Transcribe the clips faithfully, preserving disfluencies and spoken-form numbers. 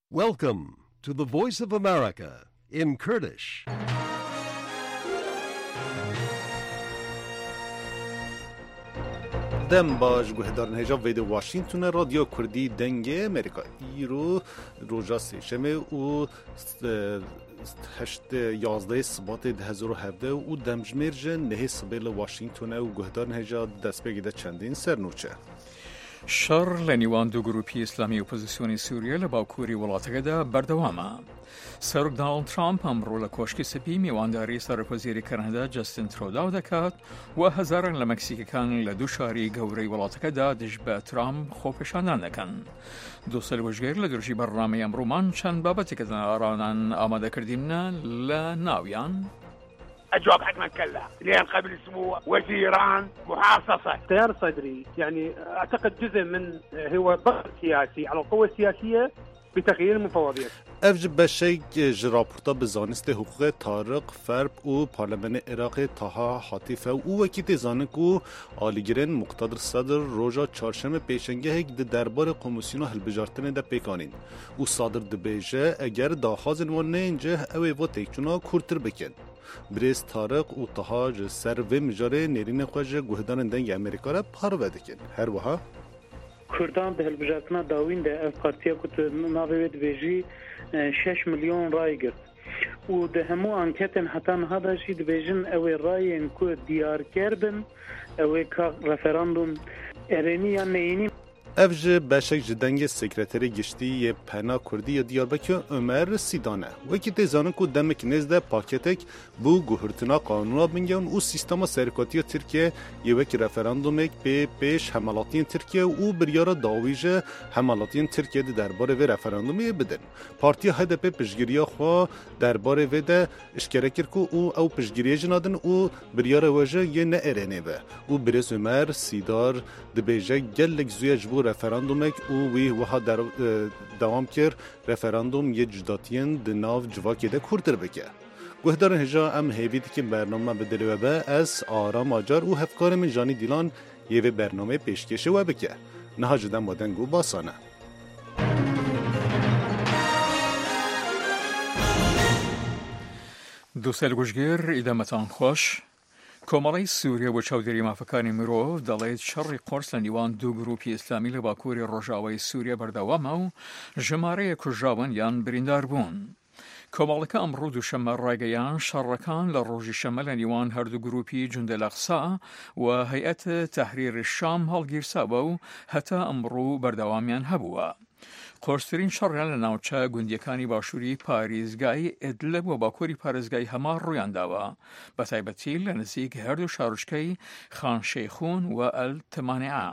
Welcome to the Voice of America in Kurdish. دم باش گوهدارن هجا وید واشنگتون رادیو کردی دنگ امریکا ایرو روژا سیشمه و هشت یازده سبات ده هزار و هفده و دمجمیر جن نهی سبیل واشنگتون و گوهدارن هجا دست بگیده چندین سرنوچه شر لنیوان دو گروپی اسلامی اپوزیسیونی سوریه لباکوری ولاتگدا بردوامه. سرک دونالد ترامپ امرو لکوشکی سپی میوانداری سرک وزیر کانادا جاستین تروداو دکات و هزاران لمکسیکان لدو شاری گوری ولاتگدا دجبه ترامپ خوپشاندن دکن. دو سال وجگیر لدرجی برنامه امرومان چند بابتی که آرانان آماده کردیمنا لناویان أجواب حكما كلا لين قبل أسبوع وزيران محاصصة تيار صدري يعني أعتقد جزء من هو ضغط سياسي على القوى السياسية بتغيير المفوضية. افج بشک جراپورتا بزانست حقوق طارق فرب و پارلمان عراق تاها حاطفه و وکیت زانکو آلیگرن مقتدر صدر روژا چارشم پیشنگه هک ده دربار قومسیون هلبجارتن ده پیکانین و صادر ده بیجه اگر داخازن و نینجه اوی و تیکچونا کورتر بکن. بریز طارق و تاها سر و مجاره نیرین خواجه گوهدان دنگ امریکا را پارو دکن. هر وها کردان به هلبجارتنا داوین ده اف پارتیا کت ناوید بیجی شش میلیون رای گرت و ده همو انکتن حتی نهادا شید بیجن اوی رای انکو دیار کردن اوی که رفراندوم ارینی یا نینی افج بشک جدنگ سکرتری گشتی یه پنا کردی یا دیاربکر عمر سیدانه وکی تیزانه که دمک نزده پاکتک بو گوهرتنا قانونا بنگون و سیستما سرکاتی ترکیه یه وکی رفراندومک به پیش حملاتین ترکیه و بریارا داویج حملاتین ترکیه ده درباره و رفراندومی بدن پارتی هدپ پشگیریا خوا درباره و ده اشکره کرکو او او پشگیری جنادن و بریارا وجه یه نه ارنه و بریز عمر سیدار دبیجه گلک زوی جبو رفراندومک او وی وها در دوام کر رفراندوم یه جداتین د ناو جواکی ده کورتر بکه گوهدارن هجا ام هیوید که برنامه بدلی و به از آرام آجار و هفکار من جانی دیلان یه و برنامه پیشکشه و بکه نها جدن بادنگو باسانه دو سال گوشگیر ادامتان خوش کۆمەڵی سووریا بۆ چاودێری مافەکانی مرۆڤ دەڵێت شەڕی قۆرس لە نیوان دوو گروپی ئیسلامی لە باکووری ڕۆژاوای سووریا بەردەوامە و ژمارەیە کوژراون یان بریندار بوون. کۆمەڵەکە ئەمڕۆ دووشەممە ڕایگەیان شەڕەکان لە ڕۆژی شەمە لە نیوان هەردوو گروپی جوندە لەقسا و هەیئەت تەحریری شام هەڵگیرساوە و هەتا ئەمڕۆ بەردەوامیان هەبووە. قۆرسترین شەڕیان لە ناوچە گوندیەکانی باشووری پارێزگای ئیدلب و باکووری پارێزگای هەما ڕوویانداوە بە تایبەتی لە نزیک هەردوو شارۆچکەی خان شەیخون و ئەل تەمانعە.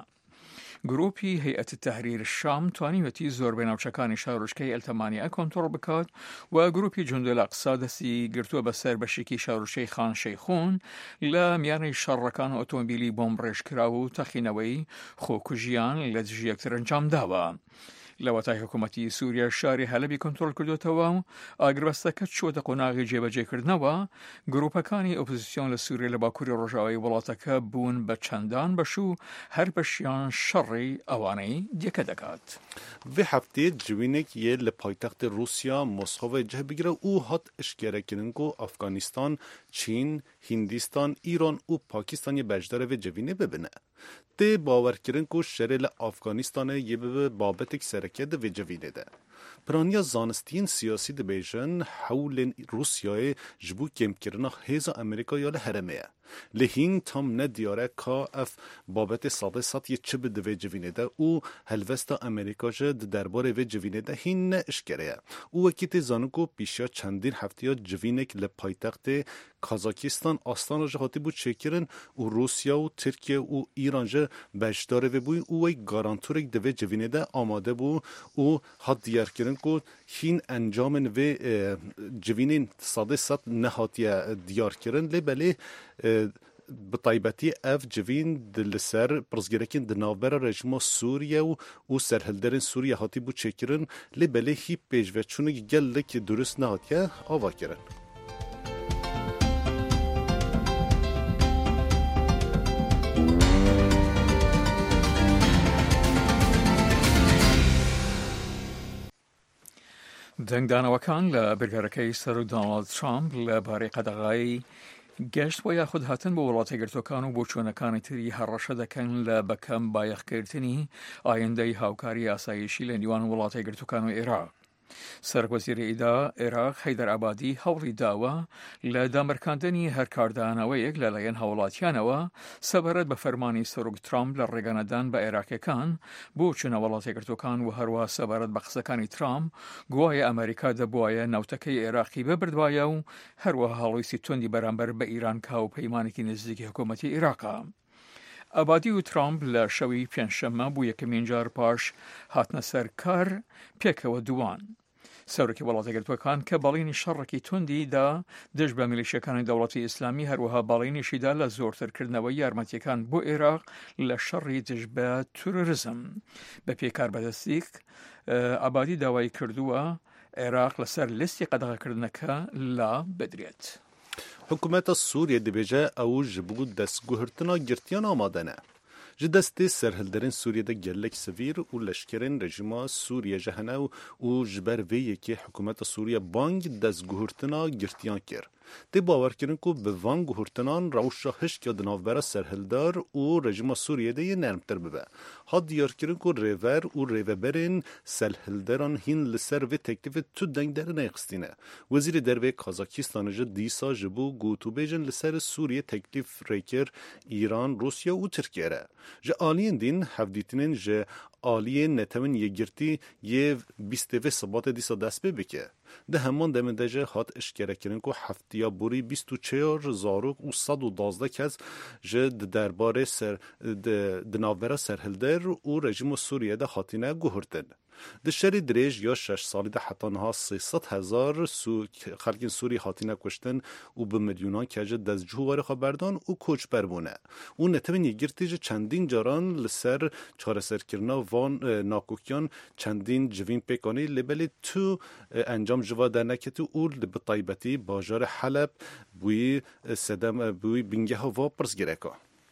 گروپی هەیئەت تەحریر شام توانیوەتی زۆربەی ناوچەکانی شارۆچکەی ئەل تەمانعە کۆنتڕۆڵ بکات و گروپی جوندە لەقسا دەستی گرتووە بەسەر بەشێکی شارۆچکەی خان شەیخون لە میانەی شەڕەکان ئۆتۆمبیلی بۆمب ڕێژکراوە و تەخینەوەی خۆکوژیان لە دژی یەکتر ئەنجام داوە. لەوەتای حکوومەتی سووریا شاری هەلەبی کۆنتڕۆڵ کردوتەوە و ئاگربەستەکە چووەتە قۆناغی جێبەجێکردنەوە گروپەکانی ئۆپۆزیسیۆن لە سووریا لە باکووری ڕۆژاوای وڵاتەکە بوون بە چەندان بەش و هەر بەشیان شەڕی ئەوانەی دیەکە دەکات. وی هفته جوینک یه لپایتخت روسیا مسکو جه بگیره او هات اشکره کنن که افغانستان، چین، هندستان، ایران و پاکستان یه بجدار و جوینه ببینه. ده باور کردن که شرل افغانستان یه به بابت سرکت و جوینه ده. پرانیا زانستین سیاسی ده بیشن حول روسیای جبو کم کردن هیزا امریکا یا لحرمه. لهین تام ندیاره که اف بابت ساده سات یه چه به جوینه ده او هلوستا امریکا جد درباره و جوینه ده هین نه اشکره. او وکیت زانکو پیشیا چندین هفته جوینک لپایتخت کازاکستان آستان را جهاتی بود چکرن و روسیا و ترکیه و ایران جه بشداره و بوی او ای گارانتورک دوه جوینه ده آماده بود و حد دیار کرن که هین انجام و جوینین ساده سات نهاتی دیار کرن لبله بطایبەتی ئەف جوین لەسەر پرسگیرەکین دناوبەرە رژیما سووریا و و سەرهەلدەرین سووریا هاتی بوو چێکردن لێ بەلێ هی پێشڤەچوونێکی گەلێکی دروست نهاتیە ئاواکردن. دەنگدانەوەکان لە بەرگەرەکەی سەر دۆناڵد ترامپ لەبارەی قەدەغای گەشت و یاخود هاتن بۆ وڵاتە گرتوەکان و بۆچوونەکانی تری هەڕەشە دەکەن لە بەکەم بایەخکردنی ئایندەی هاوکاری ئاسایشی لە نێوان وڵاتە گرتوەکان و عێراق. سەرکۆزیری ئیدا عێراق حەیدەر عەبادی هەوڵی داوە لە دامەرکاندنی هەر کاردانەوەیەک لەلایەن هاوڵاتیانەوە سەبارەت بە فەرمانی سەرۆک ترامپ لە ڕێگەنەدان بە عێراقیەکان بۆ چوونە وڵاتە گرتوەکان و هەروە سەبارەت بە قسەکانی ترامپ گوایە ئەمریکا دەبوایە ناوتەکەی عێراقی ببردوایە و هەروەها هەڵویستی توندی بەرامبەر بە ئیران کاو پەیمانێکی نزیکی حکوومەتی عێراقە. ئەبادی و ترامپ لە شەوی پێنجشەممە بوو یەکەمین جار پاش هاتنە سەر کار پێکەوە دووان. سەرۆکی وڵاتە گرتوەکان کە بەڵینی شەڕێکی توندی دا دژ بە میلیشیەکانی دەوڵەتی ئیسلامی هەروەها بەڵینیشیدا لە زۆرترکردنەوەی یارمەتیەکان بۆ عێراق لە شەڕی دژ بە تورۆریزم. بە پێکار بەدەستیک ئەبادی داوای کردووە عێراق لەسەر لیستی قەدەغەکردنەکە لا بدرێت. حکوومەتە سووریە دەبێژە ئەو ji بۆ destguhirtina girtiyan amade ne. Ji destê serhilderên Sûriyê de gelek sivîr û leşkerên rejima Sûriye ji hene û ji ber vê yekê hikûmeta Sûriye bang destguhirtina girtiyan kir. Tê bawerkirin ku bi van guhirtinan rewşa hişkya di navbera serhildar û rejima Sûriyê de yê nermtir bibe. Hat diyarkirin ku rêver û rêveberên serhilderan hîn li ser vê teklîfê tu deng derine xistîne. Wezîrê dervê Kazakistanê ji dîsa ji bo gotûbêjin li ser Sûriye teklîf rêkir İran, Rusya û Tirkiye re. Ji aliyên dîn hevdîtinên ji aliyên netewên yêgirtî yê bîstê vê sibatê dîsa dest pê bike. Di heman demê de jî hat eşkerekirin ku heftiya borî bîst û çêr zarok û sed û duwazdeh kes ji di derbarê ser di navbera serhilder û rejima Sûriye de hatîne guhirtin. Di şerê dirêj ya şeş salî de heta niha sê sed hezar xelkên Sûrî hatîne kuştin û bi milyonan ke ji destcûvarê xwe berdan û koçber bûne. û netewên yêgirtî ji çendîn caran li ser çareserkirina van nakokiyan çendîn civîn pêkanî lêbelê tu encam ji va derneketî û bi taybetî bajarê Heleb bûyî sedem bûyî bingeha va pirsgirêka.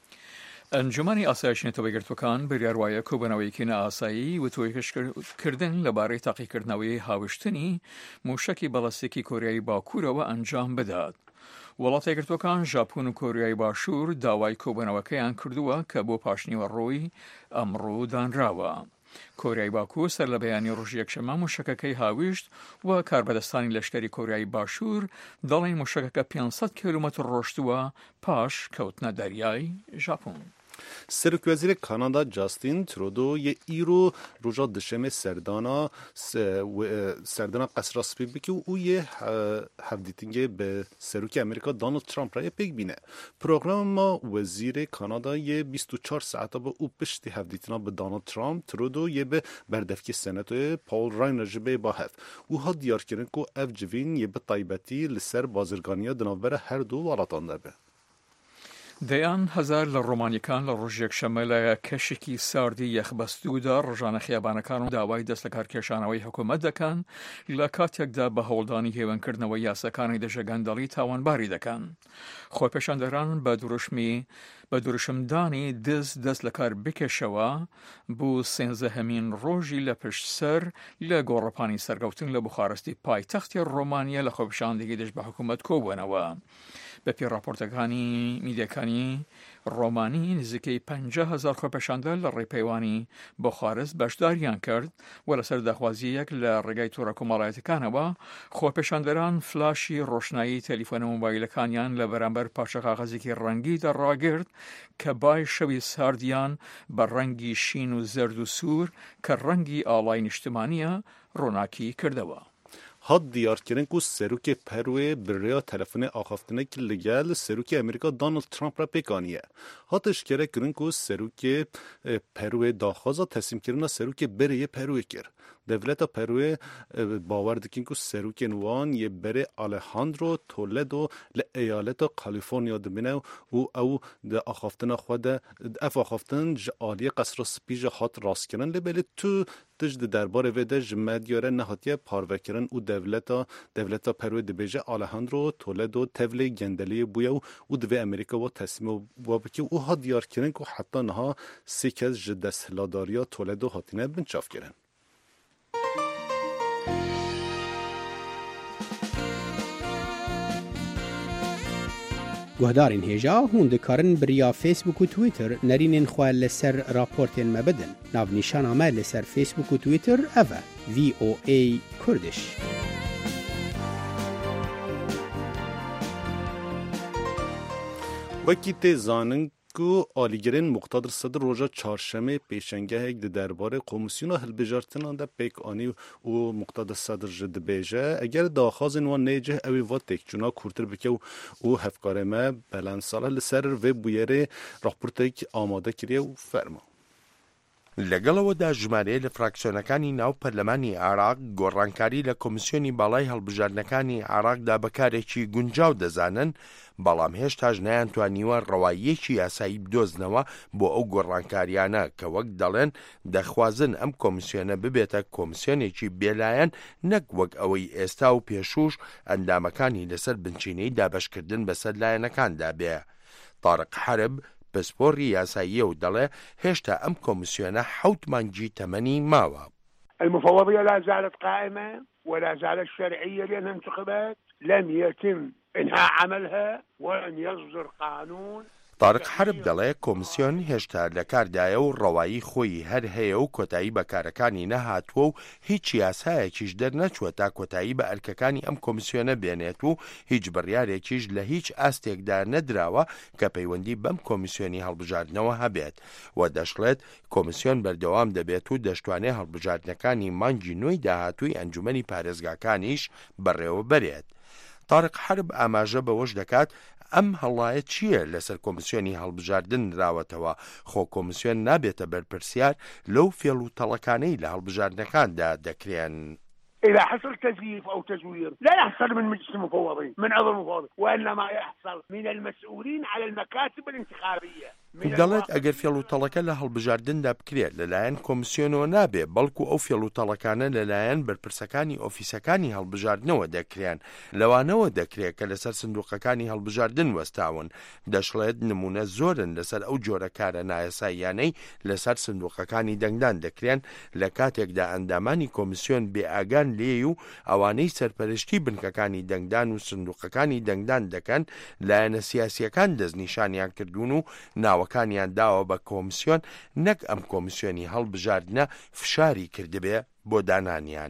ئەنجومەنی ئاسایشی نەتەوەی گرتوەکان بریاروایە کۆبنەوەیەکی نائاسایی و تۆیکردن لەبارەی تاقیکردنەوەی هاوشتنی موشکی بەڵەستێکی کۆریایی باکوورەوە ئەنجام بدات. وڵاتە گرتوەکان ژاپۆن و کۆریای باشوور داوای کۆبنەوەکەیان کردووە کە بۆ پاشنیوە ڕۆی ئەمڕۆ دانراوە. کۆریای باکوور سەر لە بەیانی ڕۆژی یەکشەممە موشکەکەی هاویشت و کاربەدەستانی لەشکری کۆریای باشوور دەڵێن موشکەکە پێنج سەد کیلومتر ڕۆشتووە پاش کەوتنە دەریای ژاپۆن. Serokvezîrê Kanada Justin Trudeau yê îro roja dişemê serdana serdana qesra spî bike û yê hevdîtingê bi Serokê Amerîka Donald Trump re yê pêk bîne. Programa Wezîrê Kanada yê bîst û çar saeta bi û piştî hevdîtina bi Donald Trump, Trudeau yê bi berdevkê Senatoyê Paul Ryan ji bê bahev û hat diyarkirin ku ev civîn yê bi taybetî li ser bazirganiya di navbera her du welatan de be. دەیان هەزار لە ڕۆمانیەکان لە ڕۆژ یەکشەممە لە کەشێکی ساردی یەخبەستوودا ڕۆژانە خیابانەکان و داوای دەست لە کارکێشانەوەی حکوومەت دەکەن لە کاتێکدا بە هەوڵدانی هێوەنکردنەوەی یاسەکانی دەژەگەندەڵی تاوانباری دەکەن. خۆپێشاندەران بە دوورشمی بە دوورشمدانی دەست دەست لە کار بکێشەوە بوو سێنزەهەمین ڕۆژی لە پشت سەر لە گۆڕەپانی سەرکەوتن لە بوخارستی پایتەختی ڕۆمانیا لە خۆپێشاندگی دەست بە حکوومەت کۆبوونەوە. بەپێی راپۆرتەکانی میدیەکانی ڕۆمانی نزیکەی پەنجا هەزار خۆپێشاندەر لە ڕێپەیوانی بوخارست بەشداریان کرد و لەسەر داخوازیەک لە ڕێگای تووڕە کۆمەڵایەتەکانەوە خۆپێشاندەران فلاشی ڕۆشنایی تەلیفۆنە مۆبایلەکانیان لە بەرامبەر پاشە قاغەزێکی ڕەنگی دەڕاگرت کە بای شەوی ساردیان بە ڕەنگی شین و زەرد و سوور کە ڕەنگی ئاڵای نیشتمانیە ڕۆناکی کردەوە. hat diyarkirin ku serokê Perwê bi rêya telefonê axaftinekî li gel serokê Amerîka Donald Trump re pêkaniye. Hat eşkere kirin ku serokê Perwê daxwaza teslimkirina serokê berê Perwê kir. Devleta Perwê bawer dikin ku serokên wan yê berê Alejandro Toledo li eyaleta Kaliforniya dibine û ew di axaftina xwe de ev axaftin ji aliyê qesra spî jî hat rastkirin lê belê tu tij di derbarê vê de ji medya re nehatiye parvekirin û devleta devleta Perwê dibêje Alejandro Toledo tevlê gendeliyê bûye û divê Amerîka wa teslîma wa bike û hat diyarkirin ku heta niha sê kes ji desthiladariya Toledo hatine binçavkirin. گهدارین هیجا هون دکارن بریا فیسبوک و تویتر نرینین خواه لسر راپورتین مبدن. ناو نیشان آمه لسر فیسبوک و تویتر اوه وی او ای کردش. وکی تی زانن که آلیگرین مقتدر صدر روژا چهارشنبه پیشنگه یک درباره کمیسیون هلبجارتنان ده پیک آنی و مقتدر صدر جد بیجه اگر داخازن و نیجه اوی و تکچونا کورتر بکه و هفکارمه بلند ساله لسر و بویره راپورتک آماده کریه و فرما. لەگەڵەوەدا ژمارەیە لە فراکسیۆنەکانی ناو پەرلەمانی عێراق گۆڕانکاری لە کۆمیسیۆنی باڵای هەڵبژاردنەکانی عێراقدا بەکارێکی گونجاو دەزانن، بەڵام هێشتاش نەیانتوانیوە ڕەواییەکی یاسایی بدۆزنەوە بۆ ئەو گۆڕانکاریانە کە وەک دەڵێن دەخوازن ئەم کۆمیسیۆنە ببێتە کۆمیسیۆنێکی بێلایەن نەک وەک ئەوەی ئێستا و پێشوش ئەندامەکانی لەسەر بنچینەی دابەشکردن بەسەر لایەنەکاندا بێ. طارق حرب پسپۆڕی یاساییە و دەڵێ هێشتا ئەم کۆمیسیۆنە حەوت مانگی تەمەنی ماوە. المفوضية لا زالت قائمة ولا زالت شرعية لأنها انتخابات لم يتم إنهاء عملها ولن يصدر قانون. طارق حرب دەڵێ کۆمیسیۆن هێشتا لە کاردایە و ڕەوایی خۆی هەر هەیە و کۆتایی بەکارەکانی نەهاتووە و هیچ یاسایەکیش دەرنەچوە تا کۆتایی بە ئەرکەکانی ئەم کۆمیسیۆنە بێنێت و هیچ بڕیارێکیش لە هیچ ئاستێکدا نەدراوە کە پەیوەندی بەم کۆمیسیۆنی هەڵبژاردنەوە هەبێت و دەشڵێت کۆمیسیۆن بەردەوام دەبێت و دەشتوانێت هەڵبژاردنەکانی مانگی نوێی داهاتووی ئەنجومەنی پارێزگاکانیش بەڕێوە بەرێت. طارق حرب ئاماژە بەوەش دەکات ئەم هەڵایە چییە لەسەر کۆمیسیۆنی هەڵبژاردن راوەتەوە خۆ کۆمیسیۆن نابێتە بەرپرسیار لەو فێڵ و تەڵەکانەی لە هەڵبژاردنەکاندا دەکرێن. إذا حصل تزييف أو تزوير لا يحصل من مجلس المفوضين من عضو المفوضين وإنما يحصل من المسؤولين على المكاتب الانتخابية. دەڵێت ئەگەر فێڵ و تەڵەکە لە هەڵبژاردندا بکرێت لەلایەن کۆمیسیۆنەوە نابێ بەڵکو ئەو فێڵ و تەڵەکانە لەلایەن بەرپرسەکانی ئۆفیسەکانی هەڵبژاردنەوە دەکرێن لەوانەوە دەکرێت کە لەسەر سندوقەکانی هەڵبژاردن وەستاون. دەشڵێت نمونە زۆرن لەسەر ئەو جۆرە کارە نایەساییانەی لەسەر سندوقەکانی دەنگدان دەکرێن لە کاتێکدا ئەندامانی کۆمیسیۆن بێئاگان لێ و ئەوانەی سەرپەرشتی بنکەکانی دەنگدان و سندوقەکانی دەنگدان دەکەن لایەنە سیاسیەکان دەستنیشانیان کردوون و ناوەکانیان داوە بە کۆمیسیۆن نەک ئەم کۆمیسیۆنی هەڵبژاردنە فشاری کردبێ بۆ دانانیان.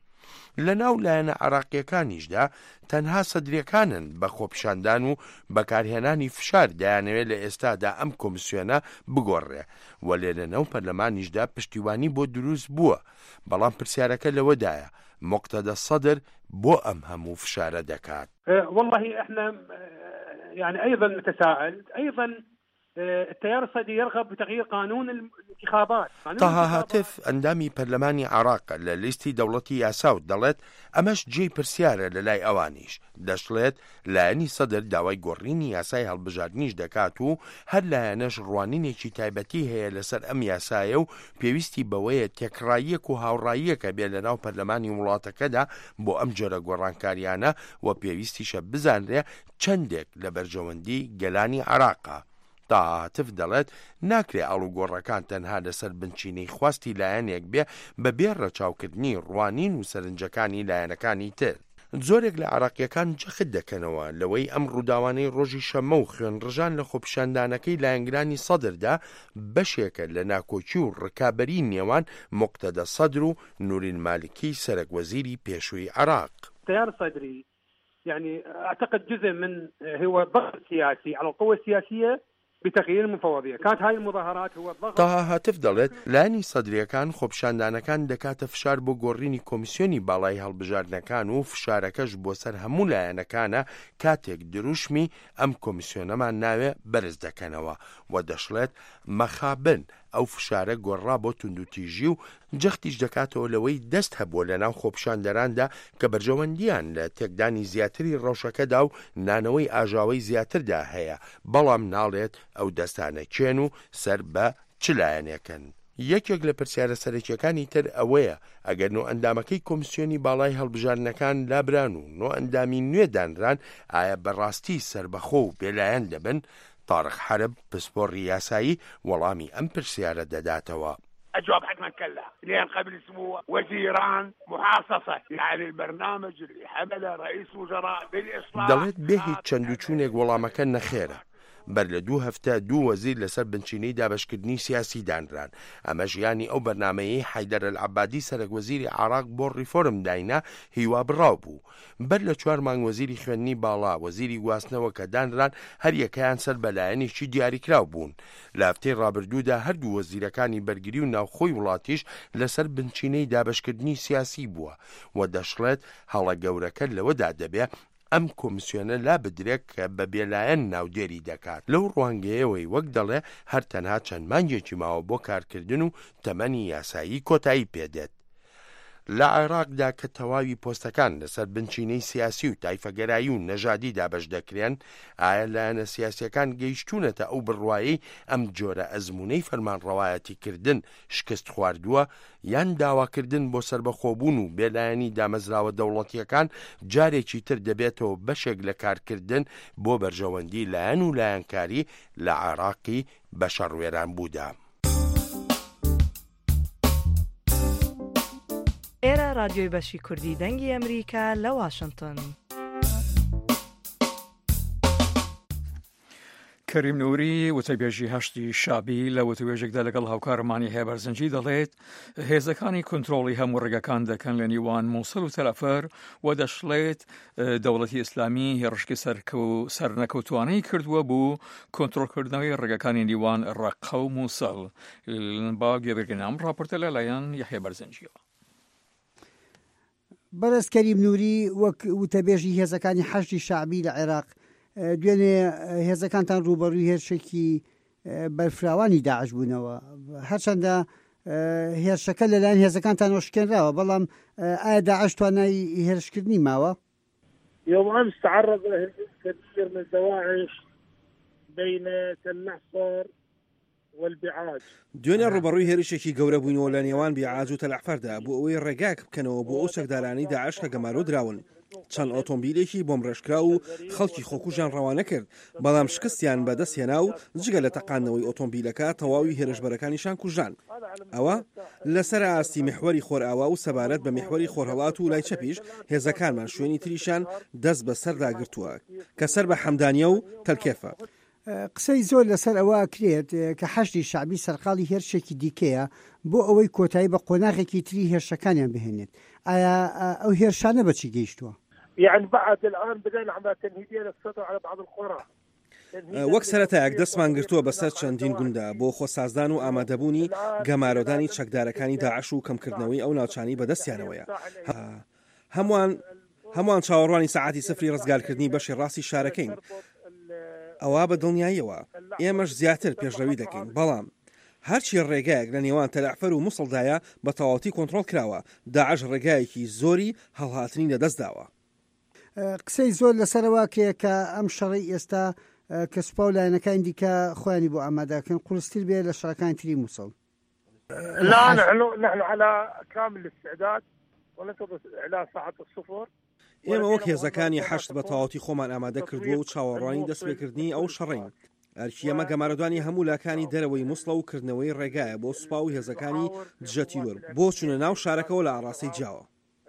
لە ناو لایەنە عێراقیەکانیشدا تەنها سەدرەکانن بە خۆپیشاندان و بەکارهێنانی فشار دەیانەوێت لە ئێستادا ئەم کۆمیسیۆنە بگۆڕێ و لێ لە ناو پەرلەمانیشدا پشتیوانی بۆ دروست بووە، بەڵام پرسیارەکە لەوەدایە مقتدى صدر بو أم همو فشارة دكات. والله احنا يعني ايضا نتساءل ايضا التيار الصيدي يرغب بتغيير قانون الانتخابات. طه هاتف اندامي برلماني عراق لليستي دولتي ياساو دلت امش جي برسيارة للاي اوانيش دشلت لاني صدر داوي قريني ياساي هالبجاردنيش دكاتو هل لانش روانيني چي تايبتي هي لسر ام ياسايو بيويستي بوية تكرايك و هاورايك بيلناو برلماني ولاتا كدا بو امجر قرانكاريانا و بيويستي شبزان ريا چندك لبرجواندي گلاني عراقا. تا تفدلت ناکرێ ئاڵوگۆڕەکان تەنها لەسەر بنچینەی خواستی لایەنێک بێ بە بێ ڕەچاوکردنی ڕوانین و سەرنجەکانی لایەنەکانی تر. زۆرێک لە عراقیەکان جەخت دەکەنەوە لەوەی ئەم ڕووداوانەی ڕۆژی شەمە و خوێنڕژان لە خۆپیشاندانەکەی لایەنگرانی سەدردا بەشێکە لە ناکۆچی و ڕکابەری نێوان مقتدى صدر و نورین مالکی سەرۆکوەزیری پێشووی عراق. التيار الصدري يعني اعتقد جزء من هو ضغط سياسي على القوى السياسيه بتغيير المفوضية. كانت هاي المظاهرات هو الضغط. طه هاتف دەڵێت لانی سەدرەکان خۆپیشاندانەکان دەکاتە فشار بۆ گۆڕینی کۆمیسیۆنی باڵای هەڵبژاردنەکان و فشارەکەش بۆ سەر هەموو لایەنەکانە کاتێک دروشمی ئەم کۆمیسیۆنەمان ناوێ بەرز دەکەنەوە و دەشڵێت مەخابن ئەو فشارە گۆڕا بۆ توندوتیژی و جەختیش دەکاتەوە لەوەی دەست هەبووە لە ناو خۆپیشاندەراندا کە بەرژەوەندیان لە تێکدانی زیاتری ڕەوشەکەدا و نانەوەی ئاژاوەی زیاتردا هەیە، بەڵام ناڵێت ئەو دەستانە کێن و سەر بە چ لایەنێکن. یەکێک لە پرسیارە سەرەکیەکانی تر ئەوەیە ئەگەر نۆ ئەندامەکەی کۆمیسیۆنی باڵای هەڵبژاردنەکان لابران و نۆ ئەندامی نوێدانران ئایا بەڕاستی سربەخۆ و بێلایەن دەبن؟ طارق حرب پسپۆڕی یاسایی وەڵامی ئەم پرسیارە دەداتەوە. أجاوب حتما كلا، لأن قبل أسبوع وزيران محاصصة، يعني البرنامج اللي حمله رئيس وزراء بالإصلاح دەڵێت بێ هیچ چەند و چوونێک وەڵامەکە نەخێرە. بەر لە دوو هەفتە دوو وەزیر لەسەر بنچینەی دابەشکردنی سیاسی دانران. ئەمە ژیانی ئەو بەرنامەیەی حەیدەر ئەلعەبادی سەرۆکوەزیری عێراق بۆ ڕیفۆرم داینا هیوا بڕاو بوو. بەر لە چوار مانگ وەزیری خوێندنی باڵا، وەزیری گواستنەوە کە دانران هەر یەکەیان سەر بەلایەنێکی دیاریکراو بوون. لە هەفتەی ڕابردوودا هەردوو وەزیرەکانی بەرگری و ناوخۆی وڵاتیش لەسەر بنچینەی دابەشکردنی سیاسی بووە و دەشڵێت هەڵە گەورەکە لەوەدا دەبێت ئەم کۆمیسیۆنە لا بدرێت کە بە بێلایەن ناودێری دەکات. لەو ڕوانگەیەوەی وەک دەڵێ هەر تەنها چەند مانگێکی ماوە بۆ کارکردن و تەمەنی یاسایی کۆتایی پێدێت. لە عێراقدا کە تەواوی پۆستەکان لەسەر بنچینەی سیاسی و تایفەگەرایی و نەژادی دابەش دەکرێن، ئایا لایەنە سیاسیەکان گەیشتوونەتە ئەو بڕوایی ئەم جۆرە ئەزموونەی فەرمانڕەوایەتیکردن شکست خواردووە، یان داواکردن بۆ سربەخۆبوون و بێلایەنی دامەزراوە دەوڵەتیەکان جارێکی تر دەبێتەوە بەشێک لە کارکردن بۆ بەرژەوەندی لایەن و لایەنکاری لە عێراقی بەشەڕوێران بوودا. ئێرە رادیۆی بەشی کوردی دەنگی ئەمریکا لە واشنگتن. کەریم نووری وتەبێژی هەشتی شابی لە وتوێژێکدا لەگەڵ هاوکارمانی هەیە بەرزنجی دەڵێت هێزەکانی کۆنتڕۆڵی هەموو ڕێگەکان دەکەن لە نیوان مووسڵ و تەلەفەر و دەشڵێت دەوڵەتی ئیسلامی هێڕشکی سەرنەکەوتوانەی کردووە بوو کۆنتڕۆڵکردنەوەی ڕێگەکانی نیوان ڕەقە و مووسڵ. با گوێبەرگەنام ڕاپۆرتە لەلایەن یەحیە بەرزنجیەوە. بەرز کەریم نووری وەک وتەبێژی هێزەکانی حەشتی شعبی لە عێراق دوێنێ هێزەکانتان ڕوبەڕووی هێرشێکی بەرفراوانی داعش بوونەوە، هەرچەندە هێرشەکە لەلایەن هێزەکانتان وەشکێنراوە، بەڵام ئایا داعش توانای هێرشکردنی ماوە؟ يوم أمس تعرض هجوم كبير من دواعش بين تلعفر والبعاج. دوێنێ ڕوبەڕووی هێرشێکی گەورە بووینەوە لە نێوان بیعاج و تەلعفەردا بۆ ئەوەی ڕێگاک بکەنەوە بۆ ئەو سەگدارانی داعش کە گەمارۆ دراون. چەند ئۆتۆمبیلێکی بۆم ڕێژکرا و خەڵکی خۆکوژیان ڕەوانە کرد، بەڵام شکستیان بەدەستهێنا و جگە لە تەقاندنەوەی ئۆتۆمبیلەکە تەواوی هێرشبەرەکانیشان کوژان. ئەوە لەسەر ئاستی میحوەری خۆرئاوا و سەبارەت بە میحوەری خۆرهەڵات و لای چەپیش هێزەکانمان شوێنی تریشان دەست بە سەرداگرتووە کە سەر بە حەمدانیە و تەلکێفە. قسەی زۆر لەسەر ئەوە کرێت کە حەشتی شعبی سەرقاڵی هێرشێکی دیکەیە بۆ ئەوەی کۆتایی بە قۆناغێکی تری هێرشەکانیان بهێنێت. ئایا ئەو هێرشانە بەچی گەیشتووە؟ يعني بعد الآن بدأنا عمليات تمهيدية للسيطرة على بعض القرى. وەک سەرەتایەک دەستمان گرتووە بەسەر چەندین گوندا بۆ خۆسازدان و ئامادەبوونی گەمارۆدانی چەکدارەکانی داعش و کەمکردنەوەی ئەو ناوچانی بەدەستیانەوەیە. هەمووان هەمووان چاوەڕوانی سەعاتی سفری ڕزگارکردنی بەشی ڕاستی شارەکەین. ئەوە بە دڵنیاییەوە ئێمەش زیاتر پێشڕەوی دەکەین، بەڵام هەرچی ڕێگایەک لە نێوان تەلعفەر و مووسڵدایە بە تەواوەتی کۆنتڕۆڵ کراوە. داعش ڕێگایەکی زۆری هەڵهاتنی لەدەستداوە. قسەی زۆر لەسەرەوە کێ کە ئەم شەڕی ئێستا کە سوپا و لایەنەکان دیکە خۆیانی بۆ ئامادەکەن قورستر بێ لە شەڕەکانی تری مووسڵ. لا نحن نحن على كامل الاستعداد وننتظر إعلان ساعة الصفر. ئێمە وەک هێزەکانی حەشت بە تەواوەتی خۆمان ئامادە کردووە و چاوەڕوانی دەستپێکردنی ئەو شەڕین. ئەرکی ئەمە گەمارەدوانی هەموو لاکانی دەرەوەی مووسڵە و کردنەوەی ڕێگایە بۆ سوپا و هێزەکانی دژە تیرۆر بۆ چوونە ناو شارەکەەوە لە ئاڕاستەی جیاوە.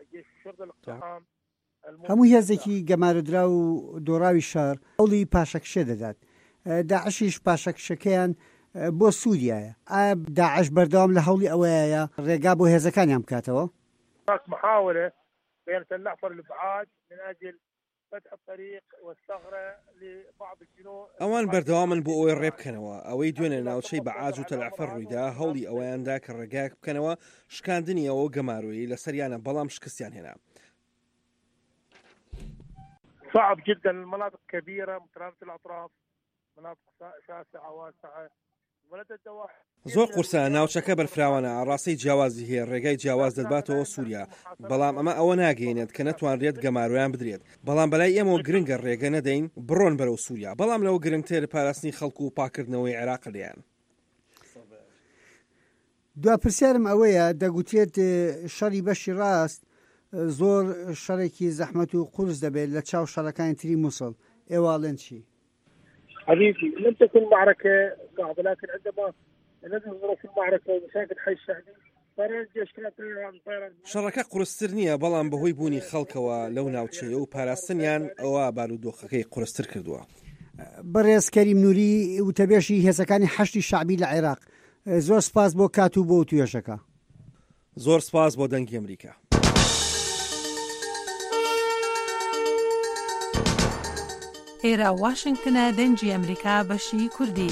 هەموو هێزێکی گەمارەدرا و دۆڕاوی شار هەوڵی پاشەکشە دەدات. داعشیش پاشەکشەکەیان بۆ سووریایە. ئایا داعش بەردەوام لە هەوڵی ئەوەیە ڕێگا بۆ هێزەکانیان بکاتەوە؟ محاولة بين تلعفر والبعاج من أجل فتح الطريق والثغرة لبعض الجنود. ئەوان بەردەوامن بۆ ئەوەی ڕێبکەنەوە. ئەوەی دوێنێ ناوچەی بەعاج و تەلعفەر ڕوویدا هەوڵی ئەوەیاندا کە ڕێگاک بکەنەوە شکاندنی ئەوە گەماروی لەسەریانە، بەڵام شکستیان هێنا. صعب جدا، المناطق كبيرة مترامة الأطراف، مناطق شاسعة واسعة. زۆر قورسە، ناوچەکە بەرفراوانە، ڕاستی جیاوازی هەیە، ڕێگای جیاواز دەباتەوە سووریا، بەڵام ئەمە ئەوە ناگەێنێت کە نەتوانرێت گەمارویان بدرێت. بەڵام بەلای ئێمە گرنگە ڕێگە نەدەین بڕۆن بەرەو سووریا، بەڵام لەوە گرنگتر پاراستنی خەڵکو و پاکردنەوەی عێراق لێیان. دواپرسیارم ئەوەیە دەگوترێت شەڕی بەشی ڕاست زۆر شەڕێکی زەحمەت و قورس دەبێت لە چاو شەڕەکانی تری مووسڵ. ئێواڵێن چی؟ حبيبي لم تكن معركة صعبة، لكن عندما الذي ظروف المعركة ومشاكل حي الشهدي صار الجيش كان طيران شەڕەکە قورستر نییە بەڵام بەهۆی بوونی خەڵکەوە لەو ناوچەیە و پاراستنیان ئەوە بارودۆخەکەی قورستر کردووە. بەڕێز کەریم نووری وتەبێژی هێزەکانی حەشتی شعبی لە عێراق، زۆر سپاس بۆ کات و بۆ توێژەکە. زۆر سپاس بۆ دەنگی ئەمریکا. ئێرە واشنگتنە دەنگی ئەمریکا بەشی کوردی.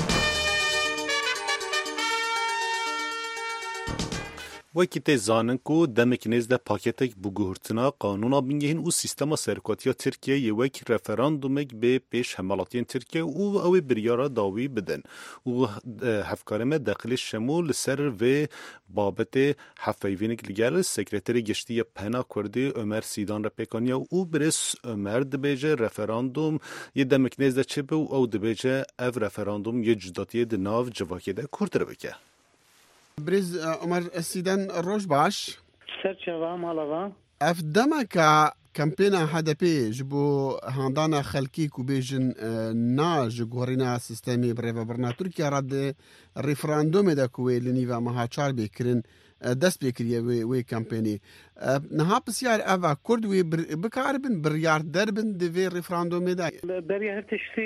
وکی تی زانن کو دمک نزد پاکتک بگوهرتنا قانونا بینگهین او سیستما سرکاتیا ترکیه یه وک رفراندومک به پیش حملاتین ترکیه او اوی بریارا داوی بدن او هفکارمه داخل شمول سر و بابت حفیوینک لگر سکرتری گشتی پنا کردی عمر سیدان را پیکانیا او برس عمر دبیجه رفراندوم یه دمک نزد چه به او دبیجه او رفراندوم یه جداتی دناو جواکی ده کرد رو بکه. برز عمر سیدان روش باش سرچاوا مالاوا اف دمکا کمپینا هدپی جبو هاندانا خلکی کو بیجن نا جگورینا سیستمی بریو برنا ترکیه رد ریفراندوم دا کوی لنیوا مهاچار بکرین دست بکریه وی وی کمپینی نها بسیار اوا کرد وی بکاربن بریار دربن دوی ریفراندوم دا بریا هر تشتی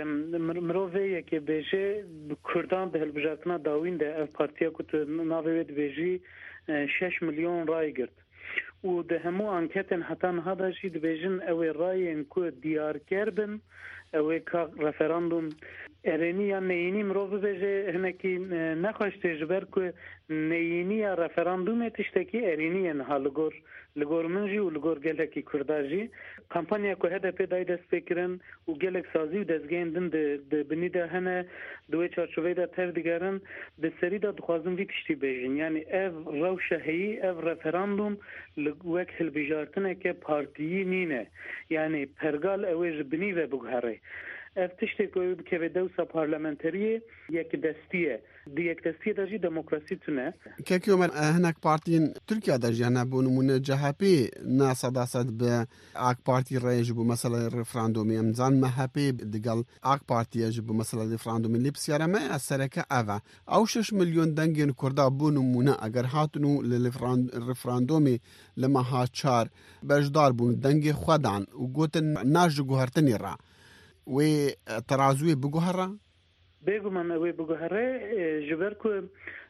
مروی که بیجه کردان به هلبجاتنا داوین ده پارتیا کت ناوی بیجی شش میلیون رای گرد و ده همو انکتن حتی نهادا جی دبیجن اوی رای کو دیار کربن اوی که رفراندوم ارینی یا نینی مروف بجه هنکی نخواش تجبر که نینی یا رفراندوم تشتکی ارینی انها لگور لگور منجی و لگور گلکی کرداجی کمپانیا که هده پی دای دست بکرن و گلک سازی و دستگین دن ده بنی ده هنه دوی چارچوه ده تر دیگرن ده سری ده دخوازم وی تشتی بیجن یعنی او روشه هی او رفراندوم لگوک هل بجارتنه که پارتیی نینه یعنی پرگال اویج بنی و بگهره اف تشتی که به دوسا پارلمنتریه یک دستیه دی یک دستیه داجی دموکراسی تونه که که عمر هناك پارتین ترکیه داجی هنه بونمون جهپی ناسا صد به اک پارتی رای جبو مثلا رفراندومی امزان مهپی دقل اک پارتی جبو مثلا رفراندومی لی بسیاره ما اثرکه اوه او شش میلیون دنگین کرده بونمونه اگر هاتنو لرفراندومی لما ها چار بجدار بون دنگ خودان و گوتن ناج گوهرتنی را و ترازوی بگوهره؟ بگو من اوی بگوهره جبر که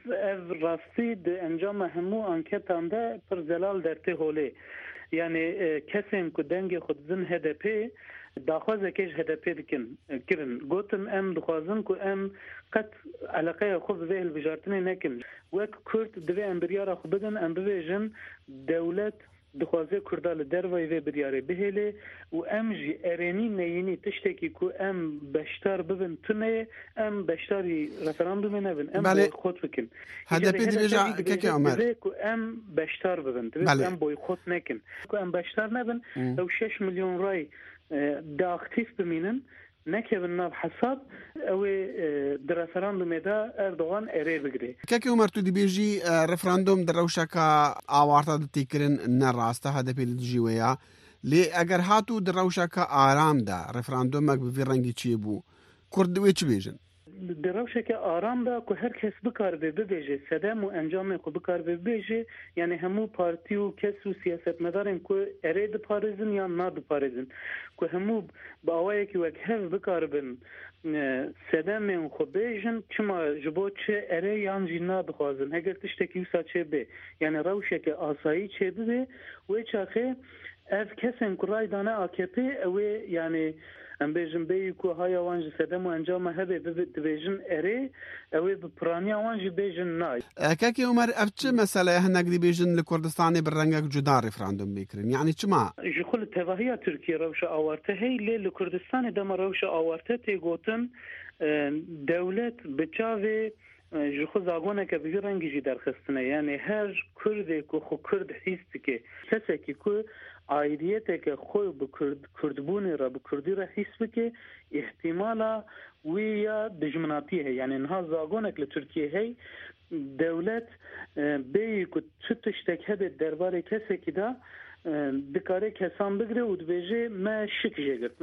راستی ده انجام همو انکتان ده پر زلال درته هوله یعنی کسیم که دنگ خود زن هدپی داخوازه کش هدپی دکن کرن گوتن ام دخوازن که ام قد علاقه خود به البجارتنی نکن وک کرد دوی امبریار خود بدن ام بویجن دولت دخوازه کردال دروی و بریاره بهله و ام جی ارینی نینی تشتکی کو ام بشتار ببن تونه ام بشتاری رفراندوم نبن ام بله. بوی خود بکن هدفی دی بیجا که که عمر کو ام بشتار ببن بله. ام بوی خود نکن کو ام بشتار نبن او شش میلیون رای دا اکتیف بمینن نکبن ناب حساب او در رفراندوم دا اردوغان اری بگیره که که عمر تو دی بیجی رفراندوم در روشکا آوارتا دتی کرن نراسته هدفی لجیویا لی اگر هاتو در روشکا آرام دا رفراندومک بفی رنگی چی بو کردوی چی بیجن؟ در روشک آرام دا که هر کس بکار به ببیجه سدم و انجام که بکار به ببیجه یعنی همو پارتی و کس و سیاست مدارن که اره ده پارزن یا نا ده پارزن که همو با آوائه که وک هف بکار بن سدم خو بیجن چما جبو چه اره یانجی نا بخوازن هگر تشتکی وسا چه بی یعنی روشک آسایی چه بی و چاخه اف کسیم که رای دانه آکپی اوه یعنی ام بیجن بی کو های وانج سدم و انجام هبه ببیجن اره اوه بپرانی وانج بیجن نای که که عمر اف چه مسئله هنگ دی بیجن لکردستانی برنگک جدا رفراندوم بیکرین یعنی چما؟ جخول تواهی ترکیه روش آورته هی لی لکردستان دم روش آورته تی گوتن دولت بچاوه جخو زاگونه که بگی رنگی جی درخستنه یعنی هر کرده که خو کرد حیستی که کسی که عایدیت که خوی بکرد کردبونی را بکردی را حس بکه احتمالا وی یا دجمناتی ہے یعنی انها زاگونک لترکیه ہے دولت بی که چه تشتک هده درباره کسی که دا دکاره کسان بگره و دبیجه ما شک جگرد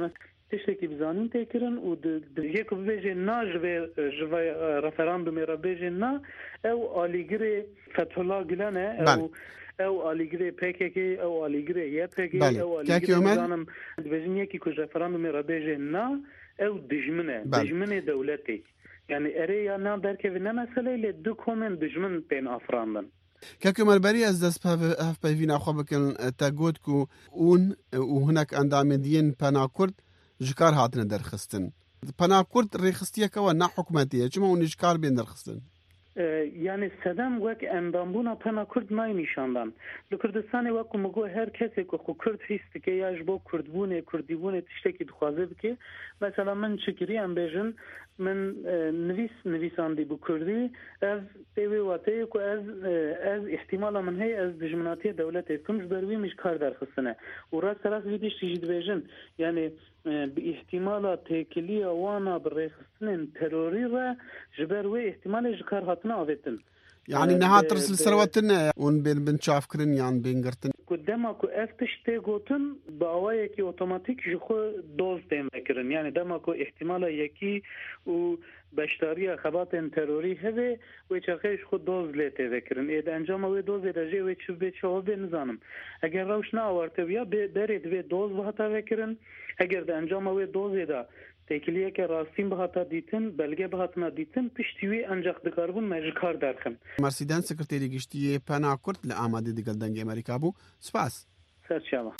تشتێکی بزانین تێکردن و یەک ببێژێ نا ژڤ ڕەفەراندومێ ڕەبێژێ نا ئەو ئالیگرێ فەتحوڵا گولانە ئەو ئەو ئالیگرێ پێکێکی ئەو ئالیگرێ یە پێکی ئەو ئالیگرێزانم دبێژین یەکی کوژ ڕەفەراندومێ ڕەبێژێ نا ئەو دژمنە دژمنێ دەولەتێک یعنی ئەرێ یا نا دەرکەوێ نە مەسەلەی لێ دوو کۆمێن دژمن پێن ئافراندن کەکەمەربەری ئەس دەست هەفپەیوی ناخوا بکەن تا گوت و اون و هەنێک ئەندامێدیین پەناکورد ji kar hatine derxistin. Penakurd rêxistiyekeva nehukmetiye çima hûn ji kar bên derxistin? Yani sedem wek endambûna pena Kurd nayê nîşandan. Li Kurdistanê wek ku me got her kesê ku xwe Kurd hîs dike ya ji bo Kurdbûnê Kurdîbûnê tiştekî dixwaze bike. Mesela min çikirî em bêjin min nivîs nivîsandî bi Kurdî ez têvê wateyê ku ez ez ihtimala min heye ez dijminatiya dewletê bikim ji ber wî min ji kar derxistine. û rast rast vî tiştî jî dibêjin yani bi ihtimala têkiliya wana bi rêxistinên terorî re ji ber wê ihtimalê ji kar hatine avêtin. Yani neha tirs li ser we tune û bên bin çavkirin yan bên girtin. Ku dema ku ev tiştê gotin bi awayekî otomatik ji xwe doz tên vekirin. Yani dema ku ihtimala yekî û beşdariya xebatên terorî heve wê çaxê ji xwe doz lê tê vekirin. Ê di encama wê dozê de jê wê çi bê çawa bê nizanim. Eger rewş neawartiviya derê divê doz bihata vekirin. Eger di encama wê dozê de têkiliyeke rastîn bihata dîtin, belge bihatina dîtin, piştî wê encaq dikarbûn me ji kar derxin. Mersîden Sekreterî Giştiyê Pena Kurd li Amedê digel dengê Amerîka bû. Spas. Serçema.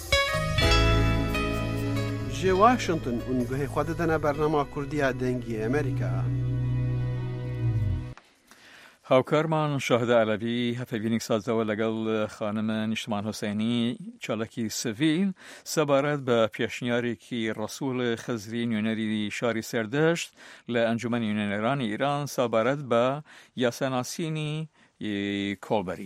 Ji Washington û guhê xwe didine bernama Kurdiya dengê Amerîka. هاوکارمان شاهدە ئەلەوی هەفەبینێک سازەوە لەگەڵ خانم نیشتمان حوسێنی چالاکی سڤیل سەبارەت بە پێشنیارێکی ڕەسوول خزری نوێنەری شاری سەردەشت لە ئەنجومەنی نوێنەرانی ئیران سەبارەت بە یاساناسینی کۆڵبەری.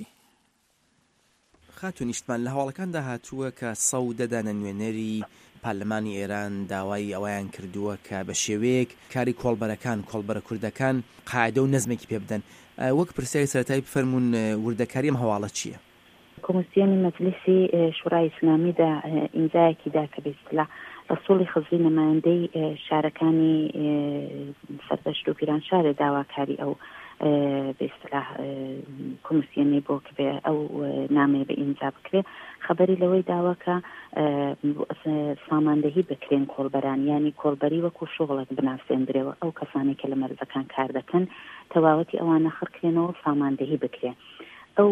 خاتون نیشتمان لە هەواڵەکاندا هاتووە کە سەو دەدانە نوێنەری پارلەمانی ئێران داوای ئەوەیان کردووە کە بە شێوەیەک کاری کۆڵبەرەکان کۆڵبەرە کوردەکان قاعدە و نەزمێکی پێ بدەن. وەک پرسیاری سەرەتایی بفەرمونون وردەکاری ئەم هەواڵە چییە؟ کۆمسیۆنی مەجلیسی شورای ئیسلامیدا ئیمزایەکی دا کە بێسلا ڕەسووڵی خزری نەمایەندەی شارەکانی سەردەشت و پیرانشارێ داواکاری ئەو بێسلاح کۆمسیۆنی بۆ کە بێ ئەو نامێ بە ئیمزا بکرێ خەبەری لەوەی داواکە ساماندەهی بکرێن کۆڵبەران ینی کۆڵبەری وەکو شغڵێک بناسێنرێەوە ئەو کەسانی کە لە مەرزەکان کار دەکەن تەواوەتی ئەوانە خڕکرێنەوە ساماندەهی بکرێن. ئەو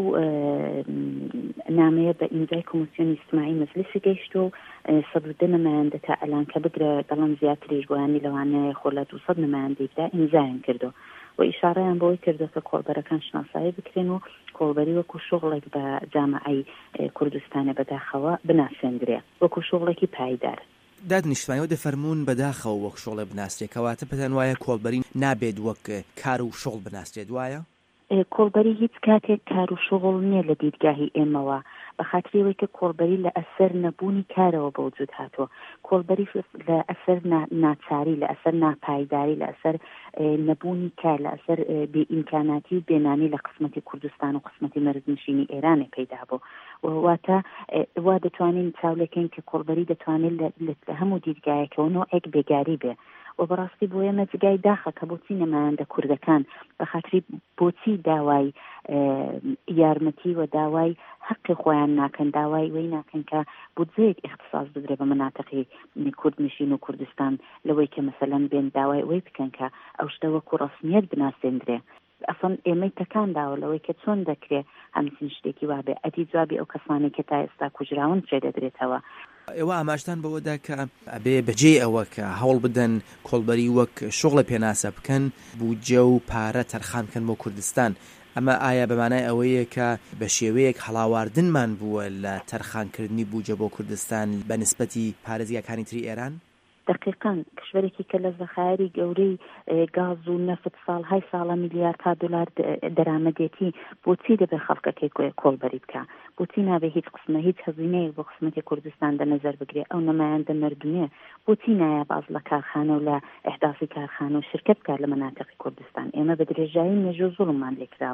نامەیە بە ئیمزای کۆمسیۆنی ئیجتیماعی مەجلیسی گەیشت و سەدودە نەمایەندە تا ئەلان کە بگرە دەڵم زیاتریش بۆیانی لەوانەیە خۆ لە دووسەد نەمایەندەی بدا ئیمزایان کردو و ئیشارەیان بۆی کردو کە کۆڵبەرەکان شناسایی بکرێن و کۆڵبەری وەکو شغڵێک بە جامعەی کوردستانە بەداخەوە بناسێنرێ وەکو شغڵێکی پایدار. داد نیشتمانیەوە دەفەرمونون بەداخەوە وەک شغڵێ بناسرێت کەواتە پێتان وایە کۆڵبەری نابێت وەک کار و شغڵ بناسرێت وایە؟ کۆڵبەری هیچ کاتێک کار و شغڵ نییە لە دیدگاهی ئێمەوە بە خاطرەوەی کە کۆڵبەری لە ئەسەر نەبوونی کارەوە بە وجود هاتووە. کۆڵبەری لە ئەسەر ناچاری لە ئەسەر ناپایداری لە ئەسەر نەبوونی کار لە ئەسەر بێئیمکاناتی و بێنانی لە قسمەتی کوردستان و قسمەتی مەرزنشینی ئێرانێ پەیدا بوو. واتە وا دەتوانین چاولەکەین کە کۆڵبەری دەتوانێت لە هەموو دیدگایەکەوە نۆعێک بێگاری بێ و بەڕاستی بۆ ئێمە جگای داخە کە بۆچی نەمایەندە کوردەکان بە خاطری بۆچی داوای یارمەتی و داوای حقی خۆیان ناکەن داوای وەی ناکەن کە بودجەیەک اختصاص بدرێ بە مناتقی کوردنشین و کوردستان لەوەی کە مەسەلەن بێن داوای وەی بکەن کە ئەو شتە وەکو ڕەسمیەت بناسێنرێ. ئەسڵ ئێمەی تەکان داوە لەوەی کە چۆن دەکرێت هەمچین شتێکی وابێ ئەدی جوابی ئەو کەسانی کە تا ئێستا کوژراون چێ دەدرێتەوە. ئێوە ئاماژتان بەوەدا کە ئەبێ بەجێ ئەوە کە هەوڵ بدەن کۆڵبەری وەک شغڵە پێناسە بکەن بودجە و پارە تەرخان بکەن بۆ کوردستان. ئەمە ئایا بەمانای ئەوەیە کە بە شێوەیەک هەڵاواردنمان بووە لە تەرخانکردنی بودجە بۆ کوردستان بە نسبەتی پارێزگاکانی تری ئێران؟ دقیقاً کشورێکی کە لە زەخایری گەورەی گاز و نەفت ساڵهای ساڵە میلیاردها دلار دەرامەدێتی بۆچی دەبێت خەڵکەکەی کۆڵبەری بکە بۆچی نابێت هیچ قسمە هیچ هەزینەیەک بۆ قسمەتی کوردستان دەنەزەر بگرێ ئەو نەمایەندە مردونێ بۆچی نایە باز لە کارخانە و لە ئەحداثی کارخانە و شرکت بکات لە مەناتقی کوردستان. ئێمە بە درێژایی مێژوو زوڵممان لێکراوە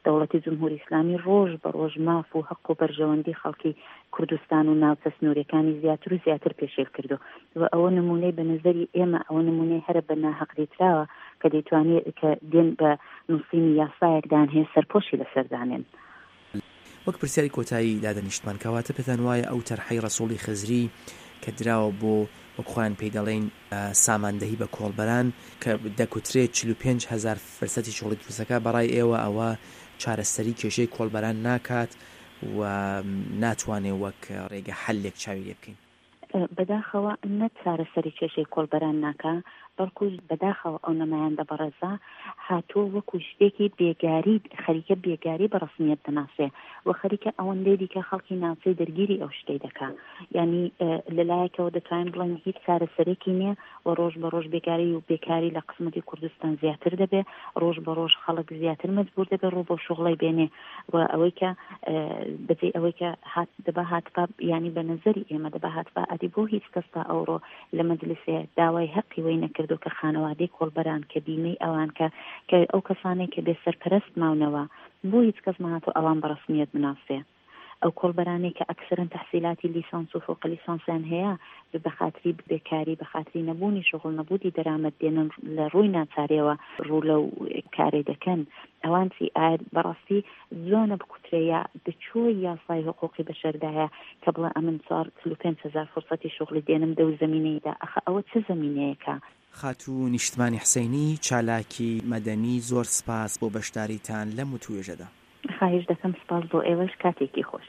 دەوڵەتی جمهوری ئیسلامی ڕۆژ بە ڕۆژ ماف و حەق و بەرژەوەندی خەڵکی کوردستان و ناوچە سنوورەکانی زیاتر و زیاتر پێشێل کردو و ئەوە نمونەی بە نظری ئێمە ئەوە نمونەی هەرە بە ناحەقریتراوە کە دەیتوانێت کە دێن بە نووسینی یاسایەکدان هەیە سەرپۆشی لەسەردانێن. وەک پرسیاری کۆتایی دادەنیشتمان کەواتە پێتان وایە ئەو تەرحەی ڕەسوڵی خزری کە دراوە بۆ وەکخۆیان پێی دەڵێن ساماندەهی بە کۆڵبەران کە دەکوترێت چل و پێنج هەزار فەرسەتی شغلی دروستەکە بەڕای ئێوە ئەوە چارەسەری کێشەی کۆڵبەران ناکات و ناتوانێت وەک ڕێگە حەلێک چاوی لێ بکەین. بەداخەوە نە چارەسەری کێشەی کۆڵبەران ناکە بەڵکو بەداخەوە ئەو نەمایان دەبەڕێزا هاتووە وەکو شتێکی بێگاری خەریکە بێگاری بە ڕسمیەت دەناسێ و خەریکە ئەوەندەی دیکە خەڵکی ناوچەی دەرگیری ئەو شتەی دەکا یعنی لەلایەکەوە دەتوانین بڵێن هیچ چارەسەرێکی نییە و ڕۆژ بە ڕۆژ بێکاری و بێکاری لە قسمەتی کوردستان زیاتر دەبێ ڕۆژ بە ڕۆژ خەڵک زیاتر مەجبور دەبێ ڕۆ بۆ شوغڵی بێنێ و ئەوەی کە بەجێ ئەوەی کە هات دەبا هاتبا ینی بە نەزەری ئێمە دەبا هاتبا ئەدی بۆ هیچ کەستا ئەوڕۆ لە مەجلیسێ داوای حەقی وەی نەکردو کە خانەوادەی کۆڵبەران کە بیمەی ئەوان کە کە ئەو کەسانەی کە بێ سەرپەرست ماونەوە بۆ هیچ کەس ماهاتۆ ئەوان بە ڕسمیەت بناسێ ئەو کۆڵبەرانەی کە ئەکسەرن تەحسیلاتی لیسانس و فۆق لیسانسیان هەیە بە خاتری بێکاری بە خاتری نەبوونی شغل نەبوودی دەرامەت دێنن لە ڕووی ناچارەوە ڕوو لەو کارێ دەکەن ئەوان چی ئایا بەڕاستی زۆنە بکوترەیە دەچۆی یاسای حقوقی بەشەردایە کە بڵێ ئەمن چوار چل و پێنج هەزار فرسەتی شغلی دێنم دەو زەمینەیەدا ئەخە ئەوە چه زەمینەیەکە؟ خاتوو نیشتمانی حسەینی چالاکی مەدەنی زۆر سپاس بۆ بەشداریتان لەم وتوێژەدا. خواهش دەکەم سپاس بۆ ئێوەش کاتێکی خۆش.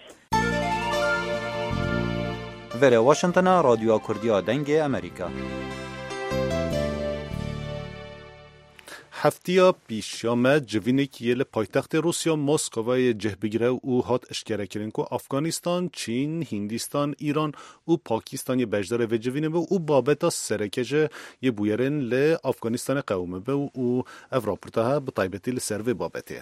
Vere Washingtona رادیۆ کوردیا دەنگی ئەمریکا. هفتیا پیشامه جوینکیه لپایتخت روسیا مسکوای جه بگیره او هات اشکره کرن که افغانستان، چین، هندستان، ایران و پاکستان یه بجدار و جوینه به او بابتا سرکجه یه بویرن ل افغانستان قومه به او افراپورتها بطایبتی لسر و بابته.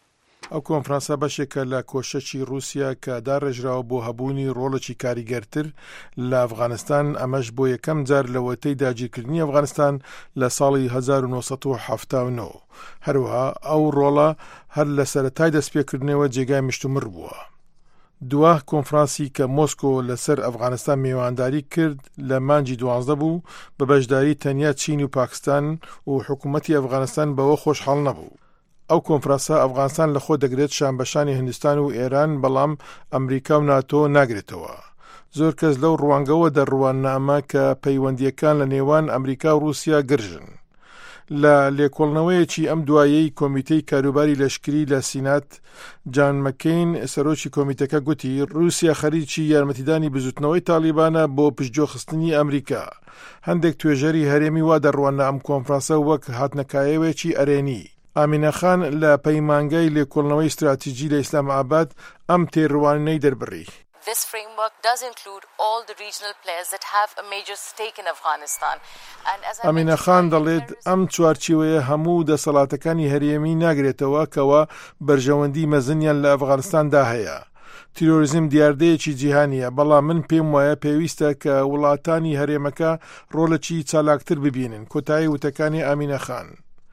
ئەو کۆنفرانسە بەشێکە لە کۆشەکی رووسیا کە داڕێژراوە بۆ هەبوونی ڕۆڵێکی کاریگەرتر لە ئەفغانستان ئەمەش بۆ یەکەم جار لە وەتەی داگیرکردنی ئەفغانستان لە ساڵی هەزار و نۆسەد و حەڤتا و نۆ هەروەها ئەو ڕۆڵە هەر لە سەرەتای دەستپێکردنەوە جێگای مشتومڕ بووە. دووە کۆنفرانسی کە مۆسکۆ لەسەر ئەفغانستان میوانداری کرد لە مانجی دوانزدە بوو بە بەشداری تەنیا چین و پاکستان و حکوومەتی ئەفغانستان بەوە خۆشحاڵ نەبوو. ئەو کۆنفرانسە ئەفغانستان لە خۆ دەگرێت شانبەشانی هندستان و ئێران بەڵام ئەمریکا و ناتۆ ناگرێتەوە. زۆر کەس لەو ڕوانگەوە دەڕوانە ئەمە کە پەیوەندیەکان لە نێوان ئەمریکا و رووسیا گرژن. لە لێکۆڵنەوەیەکی ئەم دوایەی کۆمیتەی کاروباری لەشکری لە سینات جان مەکەین سەرۆکی کۆمیتەکە گوتی رووسیا خەریکی یارمەتیدانی بزوتنەوەی تالیبانە بۆ پشتگوێخستنی ئەمریکا. هەندێک توێژەری هەرێمی وا دەڕوانە ئەم کۆنفرانسە وەک هاتنەکایەوێکی ئەرێنی. ئامینە خان لە پەیمانگای لێکۆڵنەوەی استراتیجی لە ئیسلاماباد ئەم تێڕوانینەی دەربڕی. This framework does include all the regional players that have a major stake in Afghanistan. And as I ئامینە خان دەڵێت ئەم چوارچێوەیە هەموو دەسەڵاتەکانی هەرێمی ناگرێتەوە کەوا بەرژەوەندی مەزنیان لە ئەفغانستاندا هەیە. تیرۆریزم دیاردەیەکی جیهانیە بەڵام من پێم وایە پێویستە کە وڵاتانی هەرێمەکە ڕۆڵێکی چالاکتر ببینن. کۆتایی وتەکانی ئامینە خان.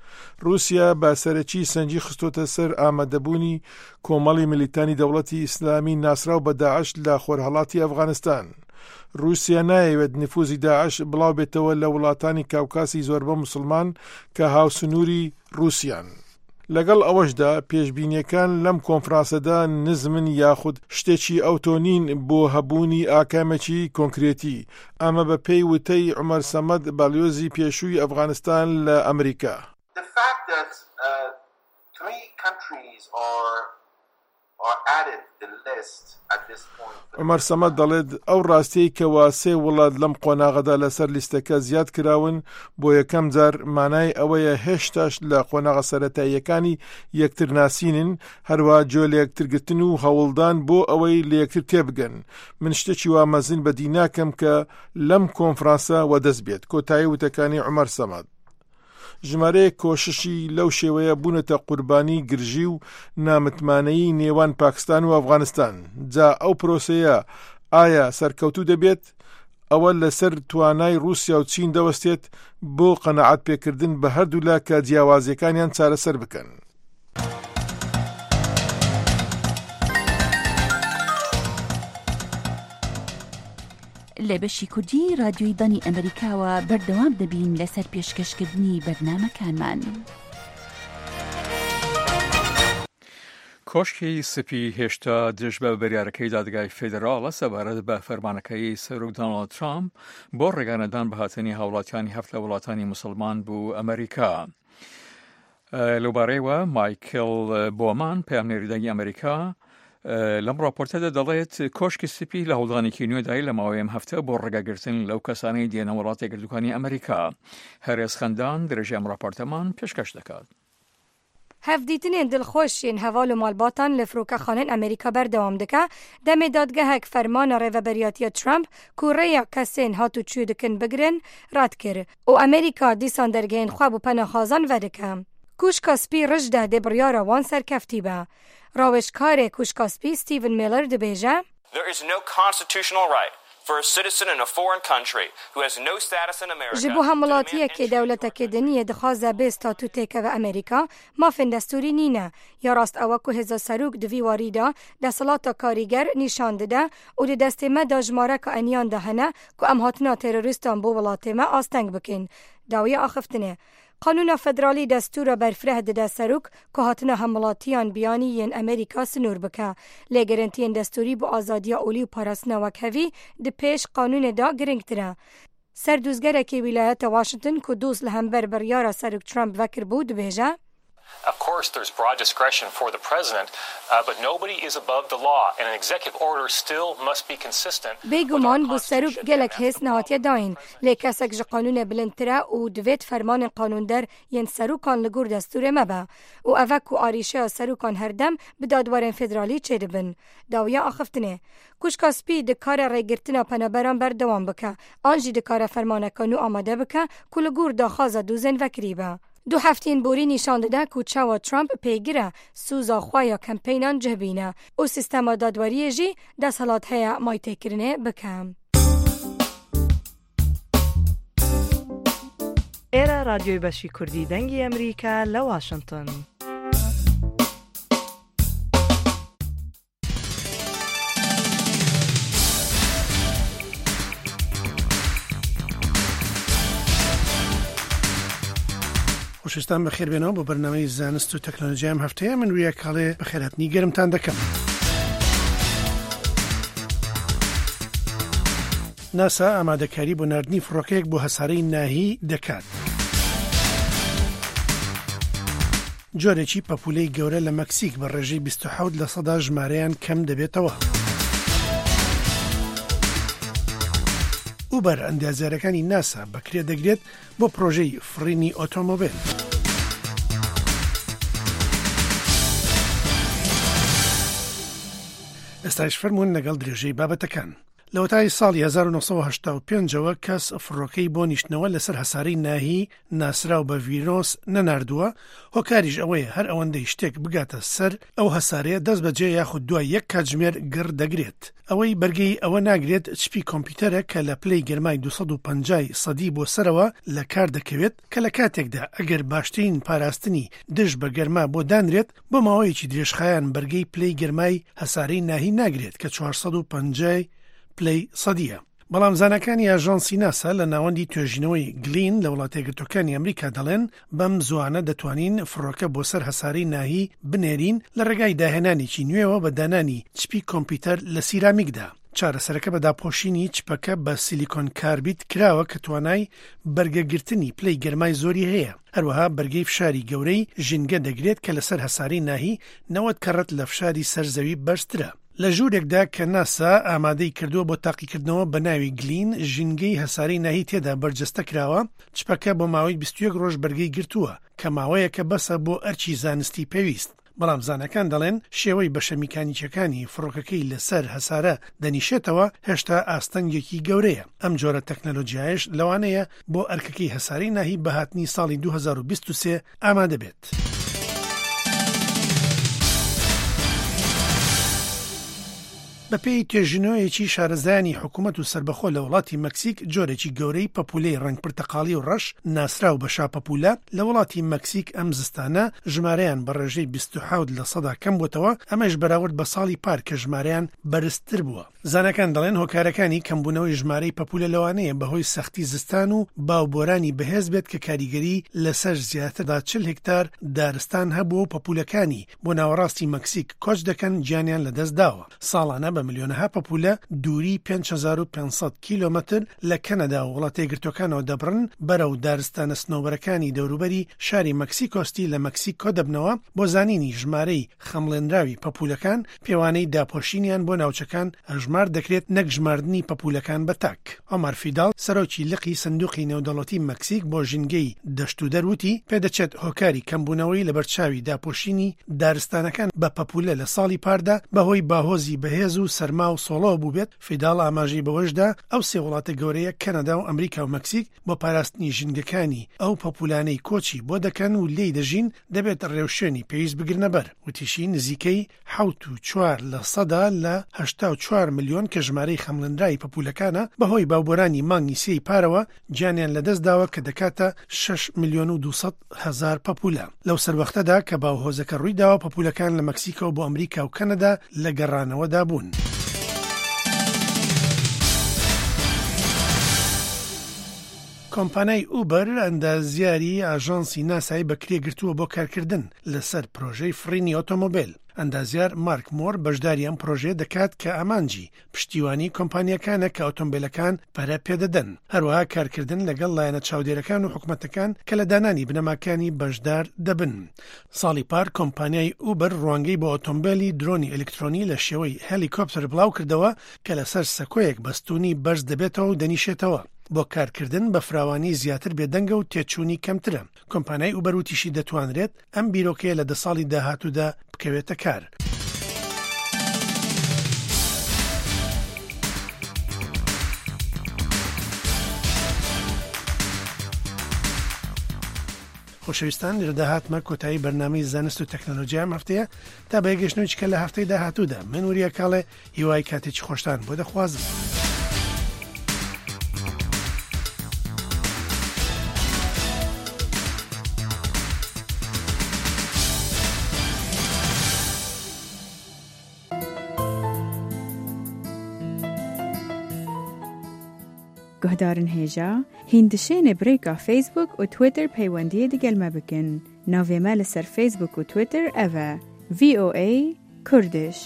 رووسیا بە سەرەکی سەنجی خستۆتە سەر ئامادەبوونی کۆمەڵی ملیتانی دەوڵەتی ئیسلامی ناسراو بە داعش لە خۆرهەڵاتی ئەفغانستان. رووسیا نایەوێت نفوزی داعش بڵاو بێتەوە لە وڵاتانی کاوکاسی زۆربە موسڵمان کە هاوسنووری رووسیان. لەگەڵ ئەوەشدا پێشبینیەکان لەم کۆنفرانسەدا نزمن یاخود شتێکی ئەوتۆنین بۆ هەبوونی ئاکامێکی کۆنکرێتی ئەمە بە پێی وتەی عومەر سەمەد باڵیۆزی پێشووی ئەفغانستان لە ئەمریکا. The fact that uh, three countries are are added to the list at this point. عمر سەمەد دەڵێت ئەو ڕاستیەی کەوا سێ وڵات لەم قۆناغەدا لەسەر لیستەکە زیاد کراون بۆ یەکەم جار مانای ئەوەیە هێشتاش لە قۆناغە سەرەتاییەکانی یەکتر ناسینن هەروە جۆ لە یەکترگرتن و هەوڵدان بۆ ئەوەی لە یەکتر تێبگەن. من شتێکی وا مەزن بەدی ناکەم کە لەم کۆنفرانسە وەدەست بێت. کۆتایی وتەکانی عومەر سەمەد. ژمارەیە کۆششی لەو شێوەیە بوونەتە قوربانی گرژی و نامتمانەیی نێوان پاکستان و ئەفغانستان. جا ئەو پرۆسەیە ئایا سەرکەوتوو دەبێت؟ ئەوە لەسەر توانای رووسیا و چین دەوەستێت بۆ قەنەعەت پێکردن بە هەردوو لا کە جیاوازیەکانیان چارەسەر بکەن. لە بەشی کوردی رادیۆی دانی ئەمریکاوە بەردەوام دەبین لەسەر پێشکەشکردنی بەرنامەکانمان. کۆشکی سپی هێشتا دژ بە بەریارەکەی دادگای فێدراڵە سەبارەت بە فەرمانەکەی سەرۆک دۆناڵد ترامپ بۆ ڕێگانەدان بە هاتنی هاوڵاتیانی هەفت لە وڵاتانی موسڵمان بوو ئەمریکا. لەوبارەیەوە مایکل بۆمان پەیامنێری دەنگی ئەمریکا لەم راپۆرتەدا دەڵێت کۆشکی سپی لە هەوڵدانێکی نوێدای لە ماوەیەم هەفتە بۆ ڕێگاگرتن لەو کەسانەی دێنە وڵات یەکگرتووەکانی ئەمریکا. هەرێز خەندان درێژەی ئەم راپۆرتەمان پێشکەش دەکات. هەفدیتنên dilxweşiyên heval û malbatan li firokexanên Amerîka berdewam dike, demê dadgehek fermana rêveberiya Trump ku rêya kesên hatûçû dikin bigirin red kir û Amerîka dîsan dergehên xwe bû penaxwazan vedike. Kuşka spî rij de dê biryara wan serkeftî be. Rawêjkarê kuşka spî Stephen Miller dibêje, There is no constitutional right for a citizen in a foreign country who has no status in America. ji bo hemwelatiyekê dewletekê diniyê dixwaze bê statûtêke ve Amerîka, mafên destûrî nîne. Ya rast ew ku hêza serok di vî warî da desthilata karîger nîşan dide û di destê me da jmareka eniyan de hene ku em hatina terorîstan bo welatê me asteng bikin. Dawiya axiftinê. Qanûna federalî destûra berfireh dide serok ku hatina hemwelatiyan biyanî yên Amerîka sinûr bike. Lêgerintiyên destûrî bi azadiya olî û parastina wekhevî di pêş qanûnê da giringtir e. Serdûzgerekî wîlayeta Washington ku dûst li hember biryara serok Trump vekir bû dibêje, Of course, there's broad discretion for the president, uh, but nobody is above the law, and an executive order still must be consistent. Bêguman bu serok gelek hês nehatiye dayîn, lê kesek ji qanûnê bilindtir e û divêt fermanên qanûnder yên serokan li gor destûrê mebe û ev ku arîşeya serokan herdem bi dadwarên federalî çêdibin. Dawiya axiftinê. Kuşka spî dikare rêgirtina penaberan berdewam bike, an jî dikare fermaneka nû amade bike ku li gor daxwaza dûzên vekirî be. Du heftên borî nîşan dide ku çawa Trump pêgir e sûza xwe ya kampeynan cihbîne û sîstema dadwariyê jî desthilat heye maytêkirinê bike. ئێرە رادیۆی بەشی کوردی دەنگی ئەمریکا لە واشنگتن. خۆشەویستان بەخێربێنەوە بۆ بەرنامەی زانست و تەکنۆلۆژیا ئەم هەفتەیە من ڕویا کاڵێ بەخێرهاتنی گەرمتان دەکەم. ناسا ئامادەکاری بۆ ناردنی فڕۆکەیەک بۆ هەسارەی ناهی دەکات. جۆرێکی پەپولەی گەورە لە مەکسیک بە ڕێژەی بیست و حەوت لە سەدا ژمارەیان کەم دەبێتەوە. ئوبەر ئەندازیارەکانی ناسا بەکرێ دەگرێت بۆ پرۆژەی فڕینی ئۆتۆمۆبیل. ئێستاش فەرمونون لەگەڵ درێژەی بابەتەکان. لە وەتای ساڵی هەزار و نۆ سەد و هەشتا و پێنجەوە کەس فڕۆکەی بۆ نیشتنەوە لەسەر هەسارەی ناهی ناسراو بە ڤیرۆس نەناردووە، هۆکاریش ئەوەیە هەر ئەوەندەی شتێک بگاتە سەر ئەو هەسارەیە دەست بەجێ یاخود دوای یەک کاتژمێر گڕ دەگرێت. ئەوەی بەرگەی ئەوە ناگرێت چپی کۆمپیوتەرە کە لە پلەی گەرمای دووسەد و پەنجا سەدی بۆ سەرەوە لە کار دەکەوێت کە لە کاتێکدا ئەگەر باشترین پاراستنی دژ بە گەرما بۆ دانرێت بۆ ماوەیەکی درێژخایان بەرگەی پلەی گەرمای هەسارەی ناهی ناگرێت کە چوارسەد و پەنجا پلەی سەدیە. بەڵام زانەکانی ئاژانسی ناسا لە ناوەندی توێژینەوەی گلین لە وڵاتە یەکگرتووەکانی ئەمریکا دەڵێن بەم زوانە دەتوانین فڕۆکە بۆ سەر هەسارەی ناهی بنێرین لە ڕێگای داهێنانێکی نوێەوە بە دانانی چپی کۆمپیوتەر لە سیرامیکدا. چارەسەرەکە بە داپۆشینی چپەکە بە سیلیکۆن کاربیت کراوە کە توانای بەرگەگرتنی پلەی گەرمای زۆری هەیە. هەروەها بەرگەی فشاری گەورەی ژینگە دەگرێت کە لەسەر هەسارەی ناهی نەوەت کەڕەت لە فشاری سەرزەوی بەرزترە. لە ژوورێکدا کە ناسا ئامادەی کردووە بۆ تاقیکردنەوە بە ناوی گلین ژینگەی هەسارەی ناهی تێدا بەرجەستە کراوە، چپەکە بۆ ماوەی بیست و یەک ڕۆژ بەرگەی گرتووە کە ماوەیە کە بەسە بۆ ئەرچی زانستی پێویست. بەڵام زانەکان دەڵێن شێوەی بەشە میکانیکیەکانی فڕۆکەکەی لەسەر هەسارە دەنیشێتەوە هێشتا ئاستەنگێکی گەورەیە. ئەم جۆرە تەکنەلۆجیایش لەوانەیە بۆ ئەرکەکەی هەسارەی ناهی بە هاتنی ساڵی دوو هەزار و بیست و سێ ئامادە بێت. بەپێی توێژینەوەیەکی شارەزایانی حکوومەت و سربەخۆ لە وڵاتی مەکسیک جۆرێکی گەورەی پەپولەی ڕەنگ پرتەقاڵی و ڕەش ناسراو بە شاپەپولە لە وڵاتی مەکسیک ئەم زستانە ژمارەیان بە ڕێژەی بیست و حەوت لە سەدا کەم بووتەوە، ئەمەش بەراورد بە ساڵی پار کە ژمارەیان بەرزتر بووە. زانەکان دەڵێن هۆکارەکانی کەمبوونەوەی ژمارەی پەپولە لەوانەیە بەهۆی سەختی زستان و باوبۆرانی بەهێز بێت کە کاریگەری لەسەر زیاتردا چل هکتار دارستان هەبووە و پەپولەکانی بۆ ناوەڕاستی مەکسیک کۆچ دەکەن گیانیان لەدەست داوە. ساڵانە بە ملیۆنەها پەپولە دووری پێنج هەزار و پێنج سەد کیلۆمەتر لە کەنەدا و وڵاتە یەکگرتووەکانەوە دەبڕن بەرەو دارستانە سنۆبەرەکانی دەوروبەری شاری مەکسیکۆستی لە مەکسیکۆ دەبنەوە بۆ زانینی ژمارەی خەمڵێنراوی پەپولەکان پێوانەی داپۆشینیان بۆ ناوچەکان هەژمار دەکرێت نەک ژماردنی پەپولەکان بە تاک. ئۆمار فیدال سەرۆکی لقی سندوقی نێودەوڵەتی مەکسیک بۆ ژینگەی دەشت و دەروتی پێدەچێت هۆکاری کەمبوونەوەی لە بەرچاوی داپۆشینی دارستانەکان بە پەپولە لە ساڵی پاردا بەهۆی باهۆزی بەهێز و سەرما و سۆڵەوە بوو بێت. فیدال ئاماژەی بەوەشدا ئەو سێ وڵاتە گەورەیە کەنەدا و ئەمریکا و مەکسیک بۆ پاراستنی ژینگەکانی ئەو پەپولانەی کۆچی بۆ دەکەن و لێی دەژین دەبێت ڕێوشێنی پێویست بگرنە بەر. وتیشی نزیکەی حەوت و چوار لە سەدا لە هەشتا و چوار ملیۆن کە ژمارەی خەمڵێنرایی پەپولەکانە بەهۆی باوبۆرانی مانگی سێی پارەوە گیانیان لەدەست داوە کە دەکاتە شەش ملیۆن و دووسەد هەزار پەپولە. لەو سەروەختەدا کە باوهۆزەکە ڕووی داوە پەپولەکان لە مەکسیکەوە بۆ ئەمریکا و کەنەدا لە گەڕانەوەدا بوون. کۆمپانای ئوبەر ئەندازیاری ئاژانسی ناسای بەکرێ گرتووە بۆ کارکردن لەسەر پرۆژەی فڕینی ئۆتۆمۆبیل. ئەندازیار مارک مۆر بەشداری ئەم پرۆژێ دەکات کە ئامانجی پشتیوانی کۆمپانیەکانە کە ئۆتۆمبیلەکان پەرە پێدەدەن، هەروەها کارکردن لەگەڵ لایەنە چاودێرەکان و حکومەتەکان کە لە دانانی بنەماکانی بەشدار دەبن. ساڵی پار کۆمپانیای ئوبەر ڕوانگەی بۆ ئۆتۆمبیلی درۆنی ئەلکترۆنی لە شێوەی هەلیکۆپتەر بڵاو کردەوە کە لەسەر سەکۆیەک بەستونی بەرز دەبێتەوە و دەنیشێتەوە. بۆ کارکردن بە فراوانی زیاتر بێدەنگە و تێچوونی کەمترە. کۆمپانیای ئوبەر وتیشی دەتوانرێت ئەم بیرۆکەیە لە دە ساڵی داهاتوودا بکەوێتە کار. خۆشەویستان لەداهاتمە کۆتایی بەرنامەی زانست و تەکنۆلۆژیا ئەم هەفتەیە تا بەیەگەشتنەوەی کە لە هەفتەی داهاتوودا. من وریە کاڵێ هیوای کاتێکی خۆشتان بۆ دەخوازم. گهدارن هێژا هیندشێنێ برێکا فیسبوک و تویتر پەیوەندیە دەگەلمە بکەن. ناوێمە لەسەر فیسبوک و تویتر ئەڤە ڤی ئۆ ئەی کوردش.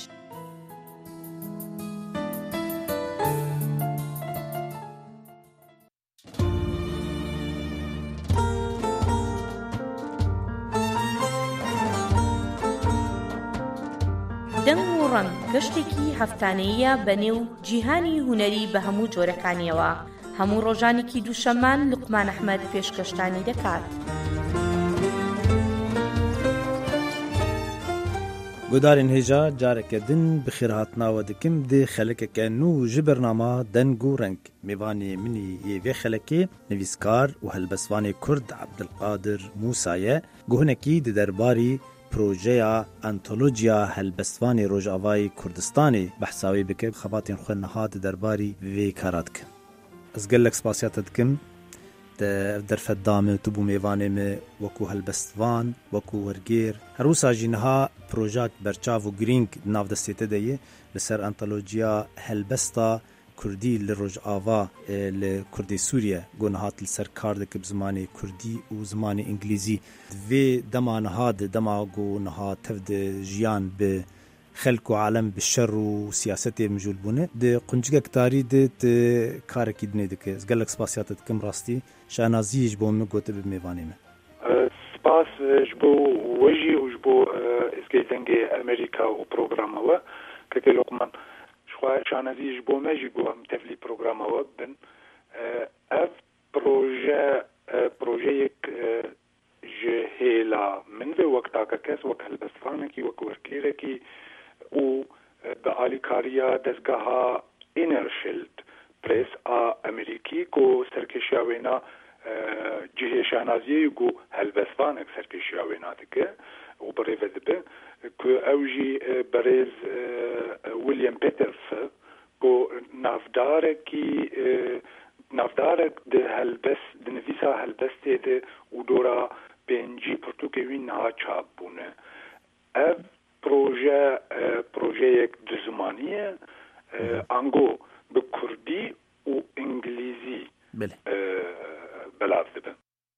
دەنگ و ڕەنگ گەشتێکی هەفتانەیە بەنێو جیهانی هونەری بە هەموو جۆرەکانیەوە. هەموو ڕۆژانێکی دووشەمان لوقمان ئەحمەد پێشکەشتانی دەکات. گودارên hêja careke din bi xêrhatnawe dikim dê xelekeke nû ji bernama deng û reng. Mêvanê minî yê vê xelekê nivîskar û helbestvanê Kurd Abdulqadir Musa ye guhinekî di derbarî projeya antolojiya helbestvanê Rojavayê Kurdistanê behsa wê bike. Xebatên xwe niha di derbarî vê kara dikin. Ez gelek spasiya te dikim ev derfetda me tu bû mêvanê me wekû helbestvan, wekû wergêr. Her wisa jî niha projeyek berçav û girîng di nav destê te de ye li ser antolojiya helbesta Kurdî li Rojava li Kurdê Sûriye got nihat li ser kar dike bi zimanê Kurdî û zimanê İngilîzî. Vê dema niha di dema got niha tev di jiyan bi xelk û alem bi şer û siyasetê mijûl bûne di quncikek tarî de ti karekî dinê dike. Ez gelek spasiya te dikim rastî şahnaziyê ji bo min gote bi mêvanê me. Spas ji bo we jî û ji bo êzgehîdengê Amerîka û programa we keke Luqman şahnaziyê ji bo me jî got em tevlî programa we bin. Ev proje projeyek ji hêla min vê wektaka kes wek helbestvanekî wek werkêrekî û bi alîkariya dezgeha Innershield Press a Amerîkî ku serkêşiya wêna cihê şahnaziyê got helbestvanek serkêşiya wêna dike. و بريفة دبه كو أوجي بريز ويليام بيترف كو نافداركي نافدارك ده هلبس ده نفيسا هلبسته ده ودورا بنجي برتوكوين نها چابونه اف پروژه پروژه یک دزمانیه انگو به کردی و انگلیزی بله بلاف دبن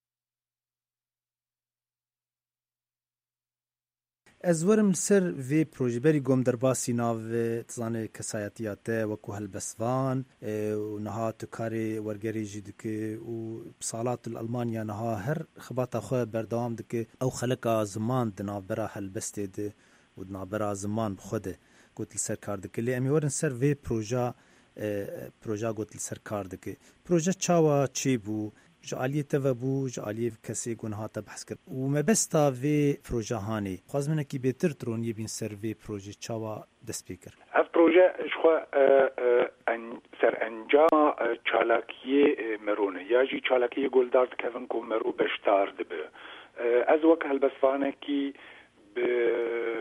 از ورم سر وی پروژه بری گم در باسی ناو تزانه کسایتیات وکو هلبسوان و نها تکاری ورگری جدکه و بسالات الالمانیا نها هر خباتا خواه بردوام دکه او خلقا زمان دنا برا هلبسته ده و دنا برا زمان بخوده گوتل سر کار دکه لی امی ورن سر وی پروژه پروژه گوتل سر کار دکه پروژه چاوا چی بو جعالیه تبو جعالیه کسی گناه تا بحث کرد و مبستا وی پروژه هانی خواست منه کی بهتر ترونی بین سر وی پروژه چاوا دست پیکر اف پروژه شخوا سر انجام چالاکیه مرونه یا جی چالاکیه گلدار دکفن کو مرو بشتار دبه از وقت هلبسفانه کی به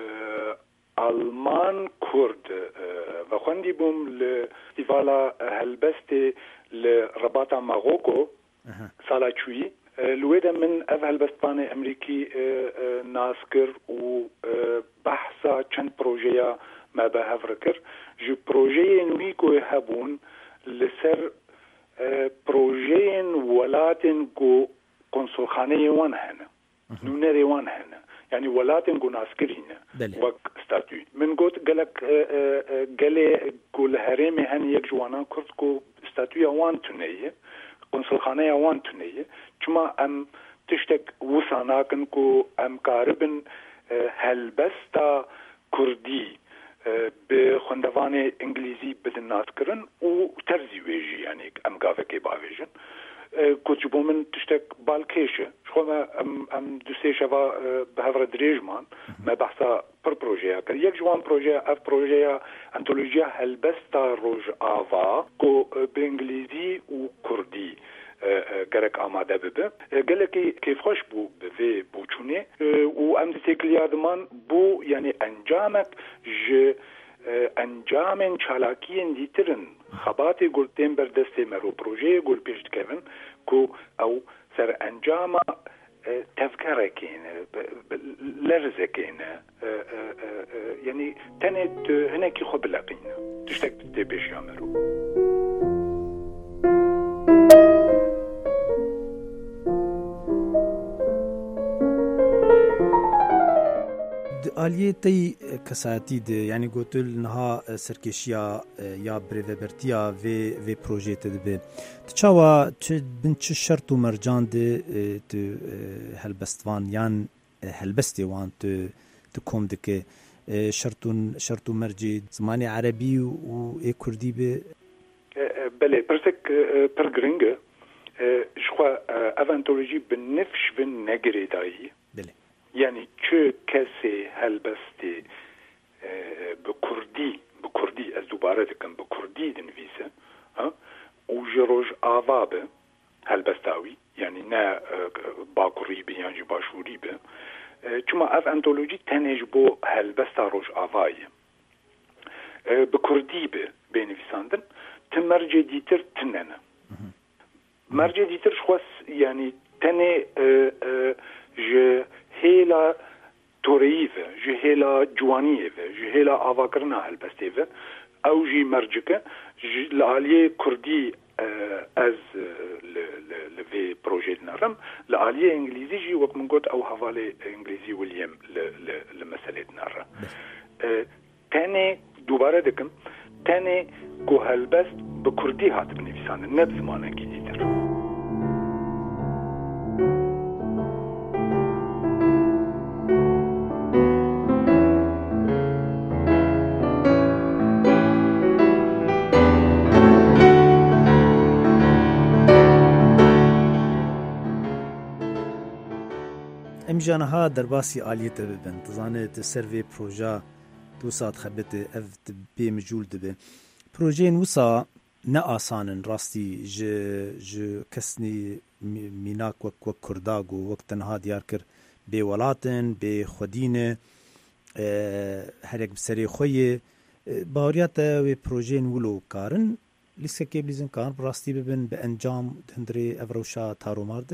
آلمان کرد و خوندی بوم لستیوالا هلبسته لرباطا ماغوکو سالا چوی لويدا من أفعل بسباني أمريكي ناسكر و بحثا چند بروجيا ما بهفركر جو بروجيين ويكو يهبون لسر بروجيين ولاتن جو قنصلخاني وان هنا نونري وان هنا يعني ولاتن جو ناسكرين وك ستاتوي من قلت قلك قلي قول هرمي هن يك جوانا كرت جو ستاتويا وان تنيه قنصلخانه وان تنيه چما ام تشتك وساناكن كو ام قاربن هلبستا كردي بخندوان انجليزي بدنات كرن و ترزي ويجي يعني ام قافكي باويجن كوتشبو من تشتك بالكيشه شو ما ام ام دوسي شفا بهفر دريجمان ما بحثا بر بروجيا كر يك جوان بروجيا اف بروجيا انتولوجيا هلبستا روج آوا كو بانجليزي و كردي گرک آماده ببه گلکی کیف خوش بو به بوچونه و ام تکلیه دمان بو یعنی انجامک ج انجام چالاکین دیترن خبات گلتن بر دست مرو پروژه گل پیش کردن کو او سر انجام تفکر کینه لرزه کینه یعنی تنت هنکی خوب لقینه تشتک تبیش یامرو آلیه تی کساتی ده یعنی گوتل نها سرکشیا یا بریوبرتیا و و پروژه تدبه تچاوا چه بن چه شرط و مرجان ده تو هلبستوان یان هلبستی وان تو تو کوم دکه شرطون شرط و مرجی زمانی عربی و ای کردی به بله پرسک پرگرینگه شخوا اوانتولوژی بنفش بن نگری دایی بله يعني چه کسی هلبستی بکردی بکردی از دوباره دکم بکردی دنویسه و جروج آوابه هلبستاوی يعني نه باکوری به یعنی باشوری به چما اف انتولوژی تنج بو هلبستا روج آوایه بکردی به بنویساندن تمرجع دیتر تننه مرجع دیتر شخص يعني تنه ج هیلا توریفه جهیلا جوانیفه جهیلا آواکرنا هلبستیفه او جی مرجکه لعالیه کردی از لوی پروژه نرم لعالیه انگلیزی جی وقت من قلت او حواله انگلیزی ویلیام لمساله نرم تاني دوباره دکم تاني کو هلبست بکردی هات بنویسانه نب زمانه گیدیتر ام جانها درباسی آلیت ببن تزانه تسروی پروژه دو ساعت خبت اف بی مجول دبه پروژه نوسا نه آسانن راستی ج ج کسنی میناک وک وک کرداگو وقت تنها دیار کر بێوەڵاتن بێ خودینە هەرێک بسەرێ خۆیە باوریاتە وێ پرۆژێن ولو کارن لیسکەکێ بلیزن کار ڕاستی ببن بە ئەنجام هەندرێ ئەڤ ڕەوشا تاڕۆماردە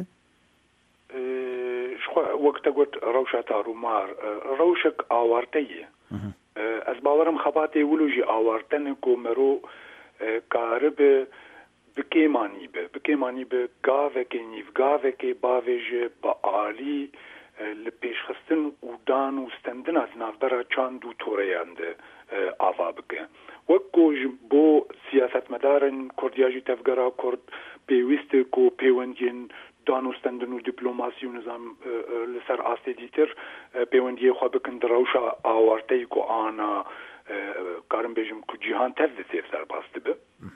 وەکتە گوت ڕەوشە تاڕوومار ڕەوشک ئاوارتەیە ئەس باوەرم خەباتێ ولوژی ئاوارتەنە کۆمەرۆ کارە بە بکێمانی بە بکێمانی بە گاوێکێ نیڤگاوێکێ باوێژە بە عالی لە پێشخستن و دان و ستەندن از ناوبەرە چاند و تۆرەیاندە ئاوا بکە وەک گۆژ بۆ سیاسەتمەدارن کوردیاژی تەفگەرا کورد پێویستە کۆ پەیوەندیên دانوستندن و دیپلۆماسی و نظام لەسەر ئاستێ دیتر پەیوەندیە خوا بکن ڕەوشە ئاوارتەی کۆ ئانا کارم بێژم کو جیهان تەف دەسێف سەرباس دەبە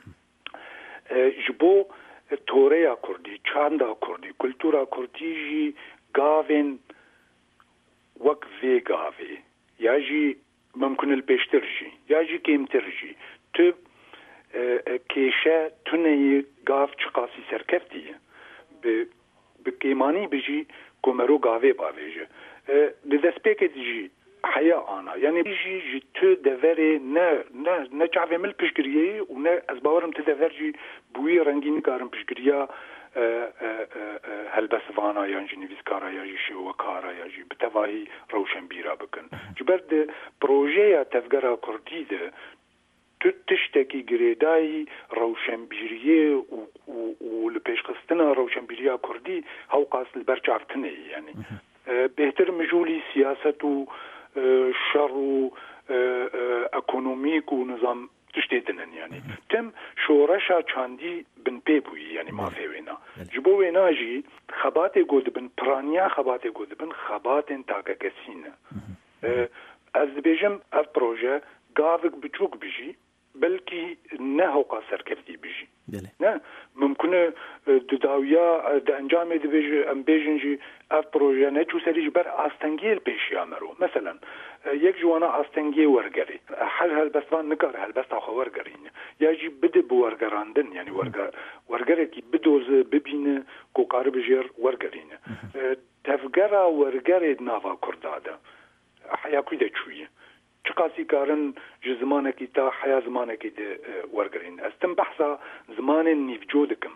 ji bo تۆرەیا کوردی چاندا کوردی کولتورا کوردیژی گاوێن وەک vê gavê ya jî mumkin il pêştir jî ya jî kêmtir jî tu kêşe tuneyê gav çi qasî serkeftiye bi bi kêmanî bijî komero gavê bavêje li destpêkê jî heya ana yani jî ji tu deverê ne ne ne çavê mil piştgiriyê û ne ez bawerim tu dever jî bûyî rengîn nikarin piştgiriya helbesvana yan jî nivîskara ya jî şêwekara ya jî bi tevahî rewşenbîra bikin ji ber de projeya tevgera Kurdî de tu tiştekî girêdayî rewşenbîriyê û li pêşxistina rewşenbîriya Kurdî hewqas li ber çavtinê yani bêhtir mijûlî siyaset û şer û ekonomîk û nizam tiştê dinin yani tim şoreşa çandî bin pê bûyî yani mafê wêna ji bo wêna jî xebatê got dibin piraniya xebatê got dibin xebatên takekesî ne ez dibêjim ev proje gavik biçûk bijî belkî ne hewqa serkeftî bijî ne mumkin e di dawiya di encamê dibêje em bêjin jî ev proje ne çû serî ji ber astengiyê li pêşiya mero mesela yek ji wana astengiyê wergerê her helbestvan nikare helbesta xwe wergerîn ya jî bide bi wergerandin yani werger wergerekî bidoze bibîne ku karî bijêr wergerîne tevgera wergerê nava Kurda de heya kû de çûye çi qasî karin ji zimanekî ta heya zimanekî de wergerîn ez tim behsa zimanên nîvco dikim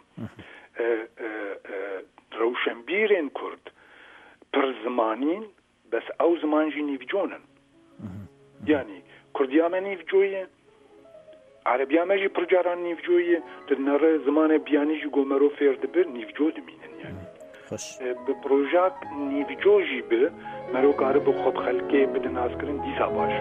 rewşenbîrên Kurd pir zimanîn bes ew ziman jî nîvconin yani Kurdiya me nîvcoye Arabiya me jî pir caran nîvcoye di nere zimanê biyanî jî gomero fêr dibir nîvco dimînin yani bi projak nîvco jî bi mero karî bi xwe bi xelkê bidin nazkirin dîsa baş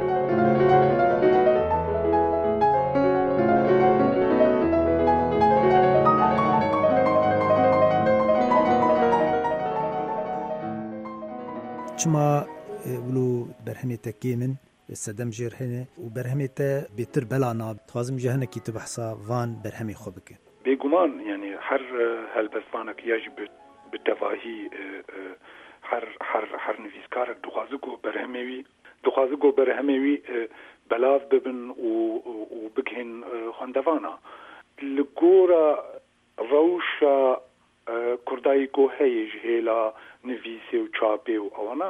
çima ولو برهمێتە کێ من سەدەم ژێر هەنێ و بەرهەمێتە بێتر بەلانا تازم جە هەنێکی تو بەحسا وان بەرهەمی خۆ بکە بێگومان yani her helbestvanek ya jî bi tevahî her her her nivîskarek dixwaze ku berhemê wî dixwaze ku berhemê wî belav bibin û û bigihên xwendevana li gora rewşa Kurdayî ku heye ji hêla nivîsê û çapê û ewana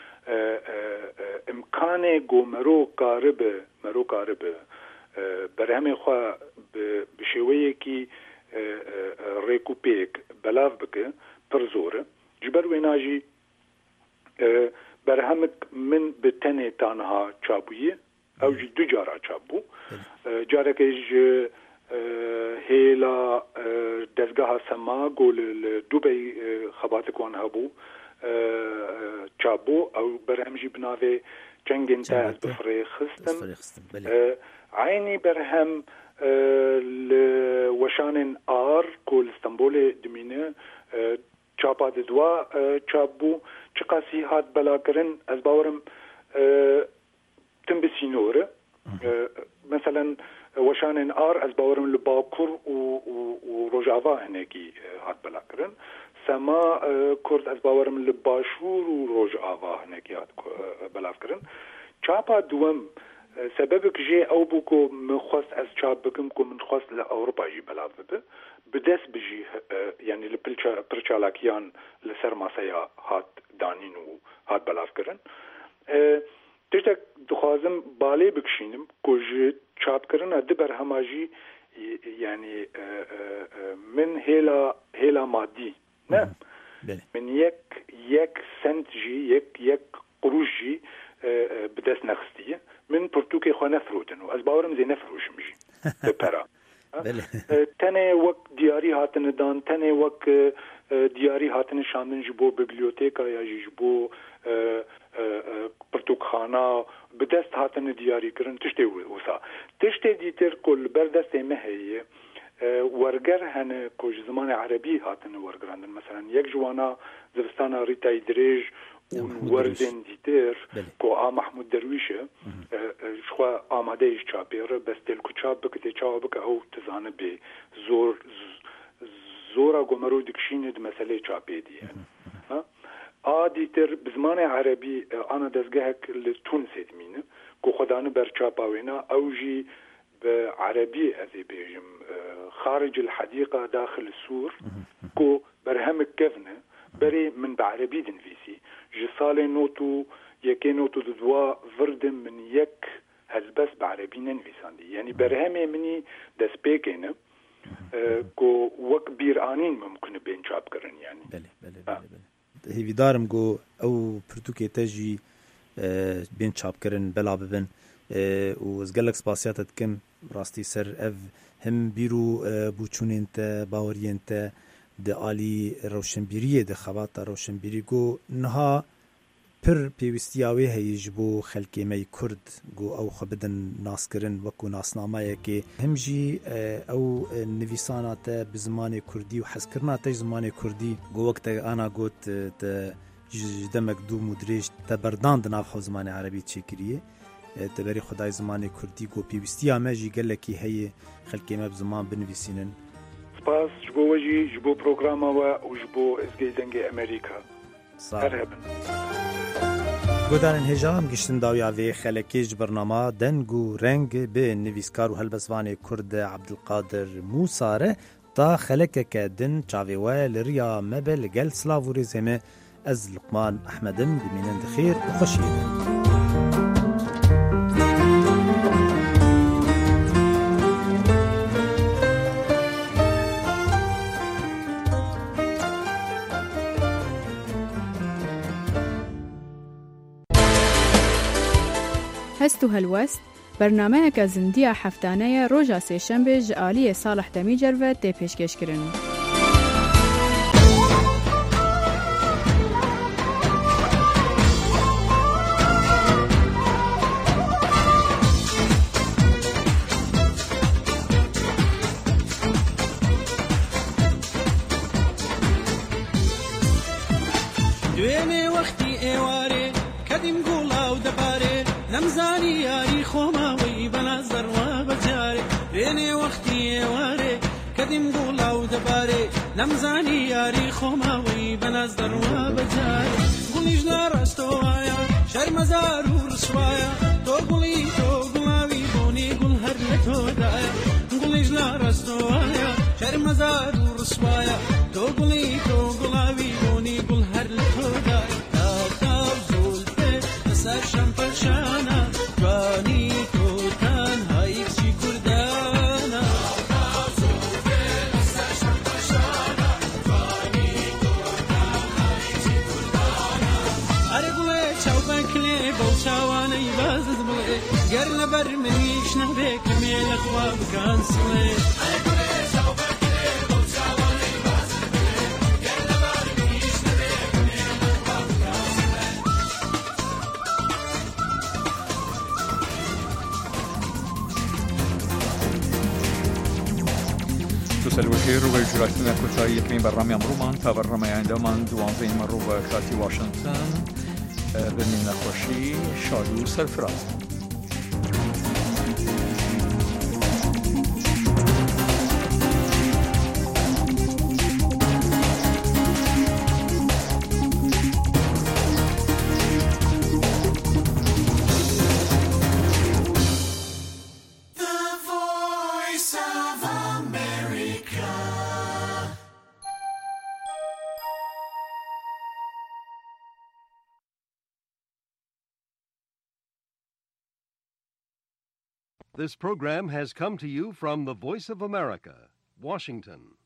imkanê gomero karibe mero karibe berhemê xwe bi şêweyekî rêkûpêk belav bike pir zor e ji ber wêna jî berhemik min bi tenê tanha çabûyê ew jî du cara çabû carekê ji hêla dezgeha sema gol li Dubey xebatek wan hebû çabû ew berhem jî bi navê cengên te ez bi firê xistim aynî berhem li weşanên ar ku li Stenbolê dimîne çapa di dwa çabû çi qasî hat belakirin ez bawerim tim bi sînor e mesela weşanên ar ez bawerim li Bakur û û Rojava hinekî hat belakirin sema Kurd ez bawerim li Başûr û Rojava hinekî hat belavkirin çapa duwem سببك جي أو بوكو مخص أز شاب بكم كو من خص لأوروبا جي بلاف بب بدس بجي يعني لبرشالاكيان لسر ماسايا هات دانين و هات بلاف كرن تشتك دخوازم بالي بكشينم كو جي شاب كرن أدبر هماجي يعني من هيلا هيلا مادي نعم من يك يك سنت جي يك يك قروش جي بدس نخستيه من برتوكي خو نفروتن و از باورم زي نفروش مجي بپرا تنه وق دياري هاتن دان تنه وق دياري هاتن شاندن جبو ببليوتيكا یا جبو پرتوکخانه بدست هاتن دياري کرن تشتي وسا تشتي ديتر كل بردست مهي ورگر هن کوج زمان عربي هاتن ورگراندن مثلا یک جوانا زبستان ريتاي دريج وردن دیتر کو آ محمود درویشه شخوا آماده ایش چاپیره بس دل کو چاپ بکده چاپ بک او تزانه به زور زورا گمرو دکشینه د مسئله چاپی دیه آ دیتر بزمان عربی آنا دزگهک لتونس ادمینه کو خدانه بر چاپاوینا او جی بعربي أذي بيجم خارج الحديقة داخل السور كو برهم كفنه بري من بعربي دنفيسي جسالي نوتو يكي نوتو دوا فردم من يك هزبس بعربي ننفيسان دي يعني برهمي مني دسبيكينه كو وك بيرانين ممكن بين شاب كرن يعني بله بله بله بله هي دارم جو او برتوكي تجي بين شاب كرن بلا ببن و از گلک سپاسیاتت کم راستی سر اف هم بیرو بوچونین تا باورین تا د عالی روشنبیری د خبات روشنبیری گو نها پر پیوستیاوی هیج بو خلکی می کرد گو او خبدن ناس کرن وکو ناسنامه که همجی او نویسانات بزمان کردی و حس کرنا تج زمان کردی گو وقت انا گوت تا دمک دو مدرج تا بردان دناف زمان عربی چکریه تبری خدای زمان کردی گو پیوستی آمجی گلکی هی خلکی ما بزمان بنویسینن سپاس جبو وجی جبو پروگراما و جبو ازگی زنگ امریکا مرحبا گودان هجام گشتن داویا وی خلکیج برنامه دنگو رنگ به نویسکار و هلبسوان کرد عبدالقادر موساره تا خلک که دن چاویوه لریا مبل گل سلاوری زمه از لقمان احمدم بمینند خیر و خوشیده هستو هالوست برنامه که زندیه هفتانه روژا سهشنبه جعالی صالح دمی جروت ده پیشکش کرن. دوینه وقتی ایواره کدیم گولاو دباره نمزانی یاری خوماوی بنظر و بجاره دوینه وقتی ایواره کدیم گولاو دباره نمزانی یاری خوماوی بنظر و بجاره گلیش نارستو آیا شرمزار و رسوایا تو گلی تو گلاوی بونی گل هر لتو دایا گلیش نارستو آیا شرمزار و رسوایا تو گلی تو گلاوی بونی گل هر لتو دایا تاو تاو زولته نسر شمپرشانا جوانی تو تنهایی چی کردانا تاو زولته نسر شمپرشانا جوانی تو تنهایی چی کردانا اره گله چاو بکلی بول چاوانی بازد بله گر نبر منیش نبه کمیل خواب کانسله اره گله چاو بکلی بول چاوانی بازد بله گر نبر منیش نبه کمیل خواب کانسله دوست الوزیر و اجرایتنا کوتاهی یکمین برنامه امرومان تا برنامه آیندهمان دوازده مرو و ساعتی واشنگتن بمین نخوشی شاد و سرفراز. This program has come to you from the Voice of America, Washington.